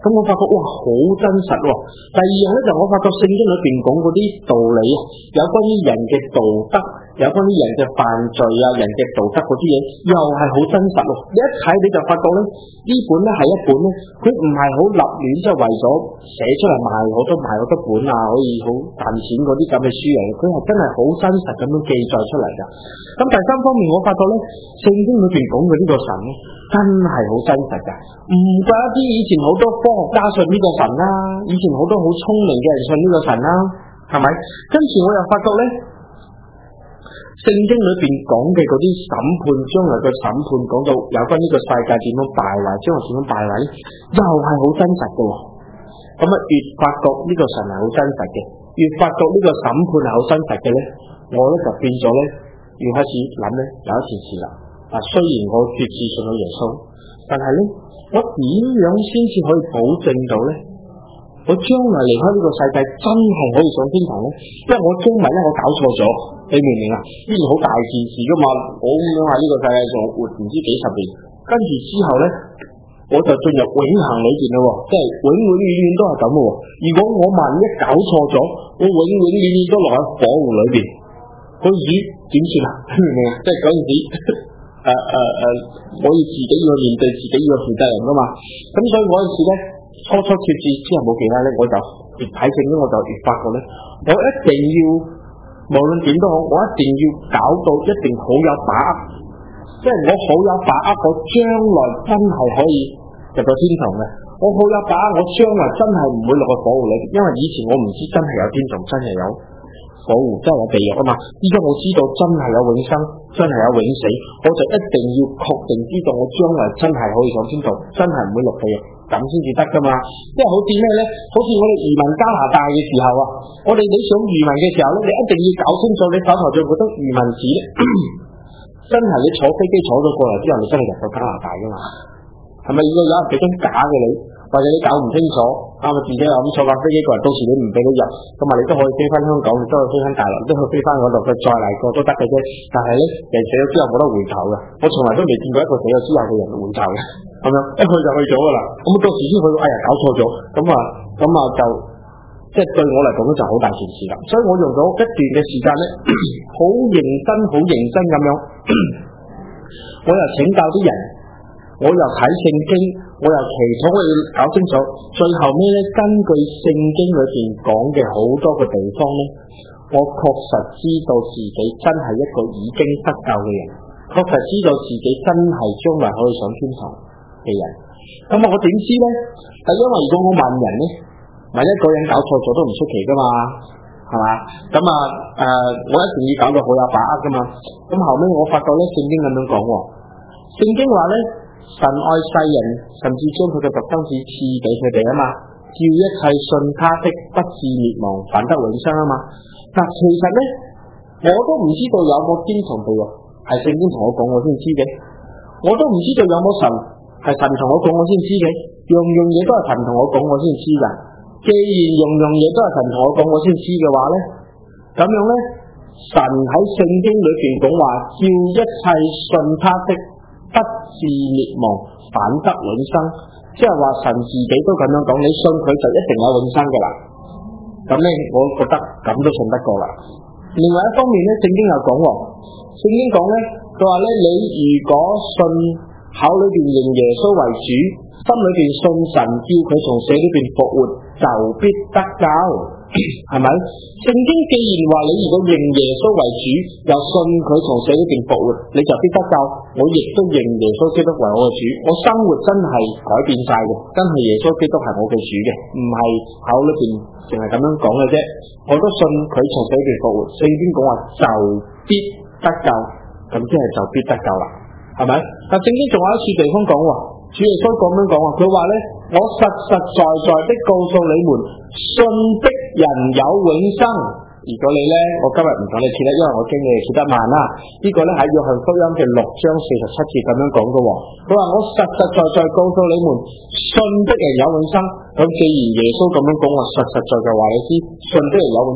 咁我發覺哇好真實喎。第二樣咧就我發覺聖經裏邊講嗰啲道理啊，有關於人嘅道德，有關於人嘅犯罪啊，人嘅道德嗰啲嘢，又係好真實喎。你一睇你就發覺咧，呢本咧係一本咧，佢唔係好立亂，即係為咗寫出嚟賣好多賣好多本啊，可以好賺錢嗰啲咁嘅書嚟，佢係真係好真實咁樣記載出嚟㗎。咁第三方面，我發覺咧，聖經裏邊講嘅呢個神咧，真係好真實㗎。唔怪一啲以前好多科學家信呢個神啦，以前好多好聰明嘅人信呢個神啦，係咪？跟住我又發覺咧，聖經裏邊講嘅嗰啲審判，將來嘅審判講到有關呢個世界點樣敗壞，將來點樣敗壞，又係好真實嘅。咁啊，越發覺呢個神係好真實嘅，越發覺呢個審判係好真實嘅咧，我咧就變咗咧，要開始諗咧有一件事啦。啊，雖然我決志信咗耶穌，但係咧，我點樣先至可以保證到咧，我將來離開呢個世界真係可以上天堂咧？因為我中文咧我搞錯咗，你明唔明啊？呢件好大件事噶嘛，我咁樣喺呢個世界上活唔知幾十年，跟住之後咧，我就進入永恆裏邊咯，即係永永遠遠都係咁嘅。如果我萬一搞錯咗，我永永遠遠都落喺火湖裏邊，嗰陣時點算啊？明唔明啊？即係嗰陣時。誒誒誒，我要自己要面對自己要負責任噶嘛，咁所以嗰陣時咧，初初決志之後冇幾耐咧，我就越睇聖經我就越發覺咧，我一定要無論點都好，我一定要搞到一定好有把握，即係我好有把握，我將來真係可以入到天堂嘅，我好有把握，我將來真係唔會落去火湖裏邊，因為以前我唔知真係有天堂，真係有火湖，真係有地獄啊嘛，依家我知道真係有永生，真係有永死，我就一定要確定知道我將來真係可以上天堂，真係唔會落地獄，咁先至得噶嘛。因為好似咩咧？好似我哋移民加拿大嘅時候啊，我哋你想移民嘅時候咧，你一定要搞清楚你手頭上嗰張移民紙咧，真係你坐飛機坐咗過嚟之後，你真係入到加拿大噶嘛？係咪？如果有人俾張假嘅你，或者你搞唔清楚，啱啊，自己又咁坐架飛機過嚟，到時你唔俾你入，咁啊你都可以飛翻香港，你都可以飛翻大陸，都可以飛翻嗰度，佢再嚟過都得嘅啫。但係咧，人死咗之後冇得回頭嘅，我從來都未見過一個死咗之後嘅人回頭嘅，咁樣一去就去咗噶啦。咁到時先去到，哎呀搞錯咗，咁啊咁啊就即係對我嚟講咧就好大件事啦。所以我用咗一段嘅時間咧，好認真好認真咁樣，我又請教啲人。我又睇聖經，我又祈禱，我要搞清楚。最後尾咧，根據聖經裏邊講嘅好多個地方咧，我確實知道自己真係一個已經得救嘅人，確實知道自己真係將來可以上天堂嘅人。咁我點知咧？係因為如果我問人咧，萬一個人搞錯咗都唔出奇噶嘛，係嘛？咁啊誒，我一定要搞到好有把握噶嘛。咁後尾我發覺咧，聖經咁樣講，聖經話咧。神愛世人，甚至將佢嘅獨生子賜俾佢哋啊嘛，叫一切信他的不至滅亡，反得永生啊嘛。嗱，其實咧，我都唔知道有冇天堂地獄，係聖經同我講我先知嘅。我都唔知道有冇神，係神同我講我先知嘅。樣樣嘢都係神同我講我先知噶。既然樣樣嘢都係神同我講我先知嘅話咧，咁樣咧，神喺聖經裏邊講話，叫一切信他的不至滅亡，反得永生，即係話神自己都咁樣講，你信佢就一定有永生噶啦。咁咧，我覺得咁都信得過啦。另外一方面咧，聖經又講，聖經講咧，佢話咧，你如果信口裏邊認耶穌為主，心裏邊信神，叫佢從死裏邊復活，就必得救。係咪？聖經既然話你如果認耶穌為主，又信佢從死裏邊復活，你就必得救。我亦都認耶穌基督為我嘅主，我生活真係改變晒嘅，真係耶穌基督係我嘅主嘅，唔係口裏邊淨係咁樣講嘅啫。我都信佢從死裏邊復活。聖經講話就必得救，咁即係就必得救啦，係咪？但聖經仲有一處地方講，主耶穌咁樣講話，佢話咧，我實實在在的告訴你們，信的人有永生。如果你咧，我今日唔同你切咧，因為我驚你哋切得慢啦。這個、呢個咧喺約翰福音嘅六章四十七節咁樣講嘅。佢話我實實在在告訴你們，信的人有永生。咁既然耶穌咁樣講話，實實在在話你知，信的人有永生，咁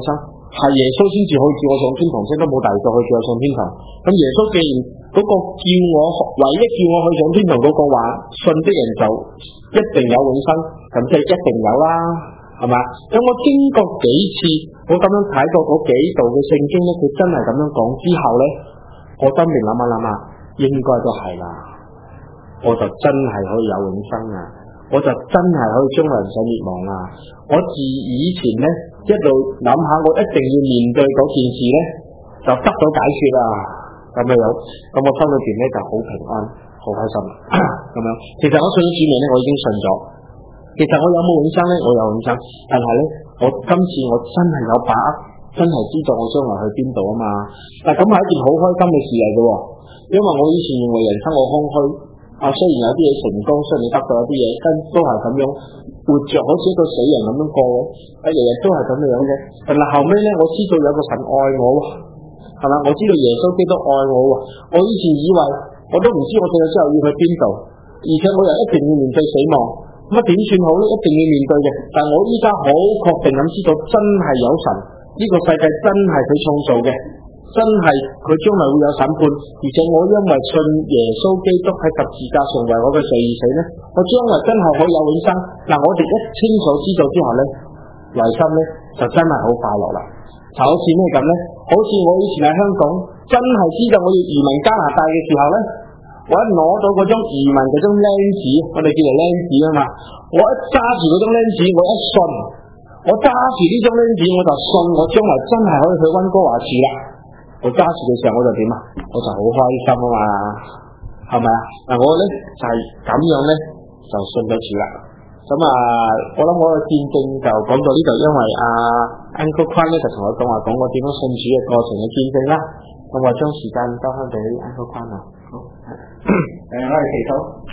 係耶穌先至可以叫我上天堂，即都冇第二個可以叫我上天堂。咁耶穌既然嗰個叫我唯一叫我去上天堂嗰個話，信的人就一定有永生，咁即係一定有啦，係嘛？咁我經過幾次，我咁樣睇過嗰幾度嘅聖經咧，佢真係咁樣講之後咧，我真係諗下諗下，應該都係啦，我就真係可以有永生啊！我就真係可以將來唔使滅亡啊！我自以前咧一路諗下，我一定要面對嗰件事咧，就得到解決啦，咁樣樣，咁我心裏邊咧就好平安，好開心咁樣。其實我信咗主名咧，我已經信咗。其實我有冇永生咧？我有永生，但係咧，我今次我真係有把握，真係知道我將來去邊度啊嘛。但咁係一件好開心嘅事嚟嘅，因為我以前認為人生我空虛。啊，雖然有啲嘢成功，雖然你得到有啲嘢，跟都係咁樣活着，好似一個死人咁樣過，啊，日日都係咁樣嘅。但係後尾咧，我知道有個神愛我，係嘛？我知道耶穌基督愛我。我以前以為我都唔知我死咗之後要去邊度，而且我又一定要面對死亡，咁啊點算好咧？一定要面對嘅。但係我依家好確定咁知道，真係有神，呢個世界真係佢創造嘅。真係佢將來會有審判，而且我因為信耶穌基督喺十字架上為我嘅罪而死咧，我將來真係可以有永生。嗱，我哋一清楚知道之後咧，內心咧就真係好快樂啦。就好似咩咁咧？好似我以前喺香港真係知道我要移民加拿大嘅時候咧，我一攞到嗰張移民嗰張靚紙，我哋叫做靚紙啊嘛，我一揸住嗰張靚紙，我一信，我揸住呢張靚紙，我就信我將來真係可以去溫哥華住啦。我揸住嘅時候我就點啊？我就好開心啊嘛，係咪啊？嗱，我咧就係、是、咁樣咧就信咗主啦。咁啊，我諗我嘅見證就講到呢度，因為阿 Uncle Kwan 咧就同我講話講我點樣信主嘅過程嘅見證啦。咁我將時間交翻俾 Uncle Kwan 啊。好，誒，我哋祈禱。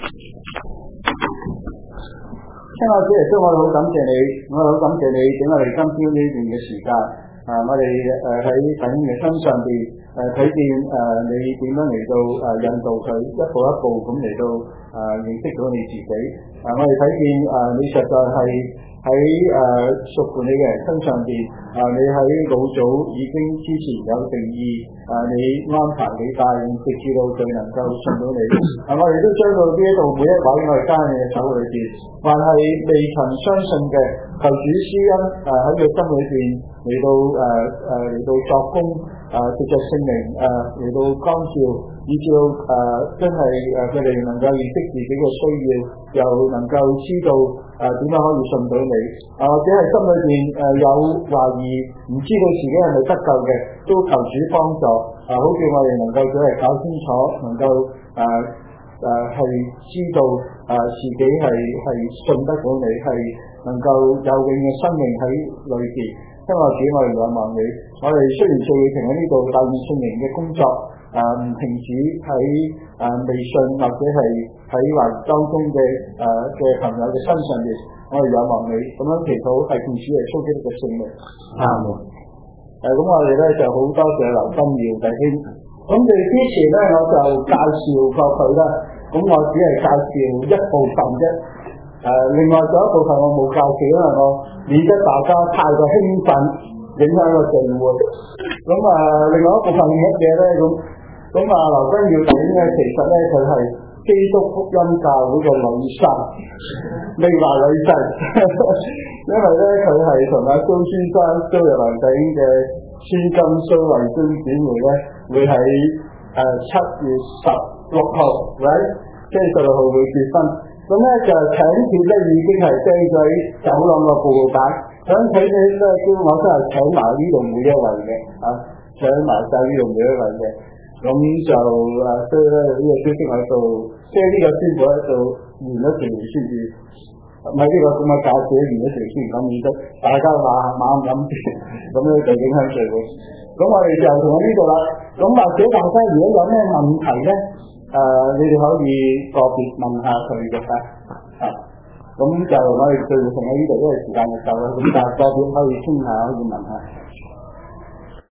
親愛主耶穌，我哋好感謝你，我哋好感謝你俾我哋今朝呢段嘅時間。啊！我哋誒喺弟兄嘅身上邊誒睇見誒你點樣嚟到誒、呃、引導佢一步一步咁嚟到誒、呃、認識到你自己。啊！我哋睇見誒、呃、你實在係喺誒屬乎你嘅人身上邊。啊！你喺老早已經之前有定義，啊！你安排你帶領，直至到佢能夠信到你。啊！我哋都將到呢一度每一位我哋加喺你嘅手裏邊，還係未曾相信嘅，求主施恩誒喺佢心裏邊。嚟到誒誒嚟到作工誒藉着聖靈誒嚟到光照，以至到誒、呃、真係誒佢哋能夠認識自己嘅需要，又能夠知道誒點樣可以信到你。啊、呃、或者係心裏邊誒、呃、有懷疑，唔知道自己係咪得救嘅，都求主幫助。啊、呃，好叫我哋能夠早日搞清楚，能夠誒誒係知道誒、呃、自己係係信得到你，係能夠有永嘅生命喺裏邊。因為主我哋仰望你，我哋雖然仲要停喺呢度帶住聖靈嘅工作，誒、呃、唔停止喺誒、呃、微信或者係喺環當中嘅誒嘅朋友嘅身上邊，我哋仰望你，咁樣祈禱係奉主耶穌基督嘅聖名。阿門。誒咁我哋咧就好多謝劉金耀弟兄，咁你之前咧我就介紹過佢啦，咁我只係介紹一部分啫。誒、呃，另外仲有一部分我冇介紹，因為我免得大家太過興奮，影響個聚會。咁啊、呃，另外一部分嘅嘢咧，咁咁啊，劉君耀弟兄咧，其實咧佢係基督福音教會嘅女神，未來女神，因為咧佢係同阿蘇先生、蘇日良弟兄嘅千金蘇慧娟姊妹咧，會喺誒七月十六號，喂，即係十六號會結婚。咁咧就請帖咧已經係釘咗喺走廊個報告板，想請你咧都我真係請埋呢度每一位嘅，啊請埋晒呢度每一位嘅，咁就啊所以咧呢個消息喺度，即係呢個宣佈喺度完咗條先至，唔係呢個咁嘅教者完咗條先咁而得，大家話猛諗住，咁咧就影響聚會。咁我哋就同喺呢度啦。咁或者大家如果有咩問題咧？誒、呃，你哋可以個別問下佢嘅嚇，啊，咁就我哋聚會同喺呢度，因為時間就夠啦，咁但係個別可以傾下，可以問下。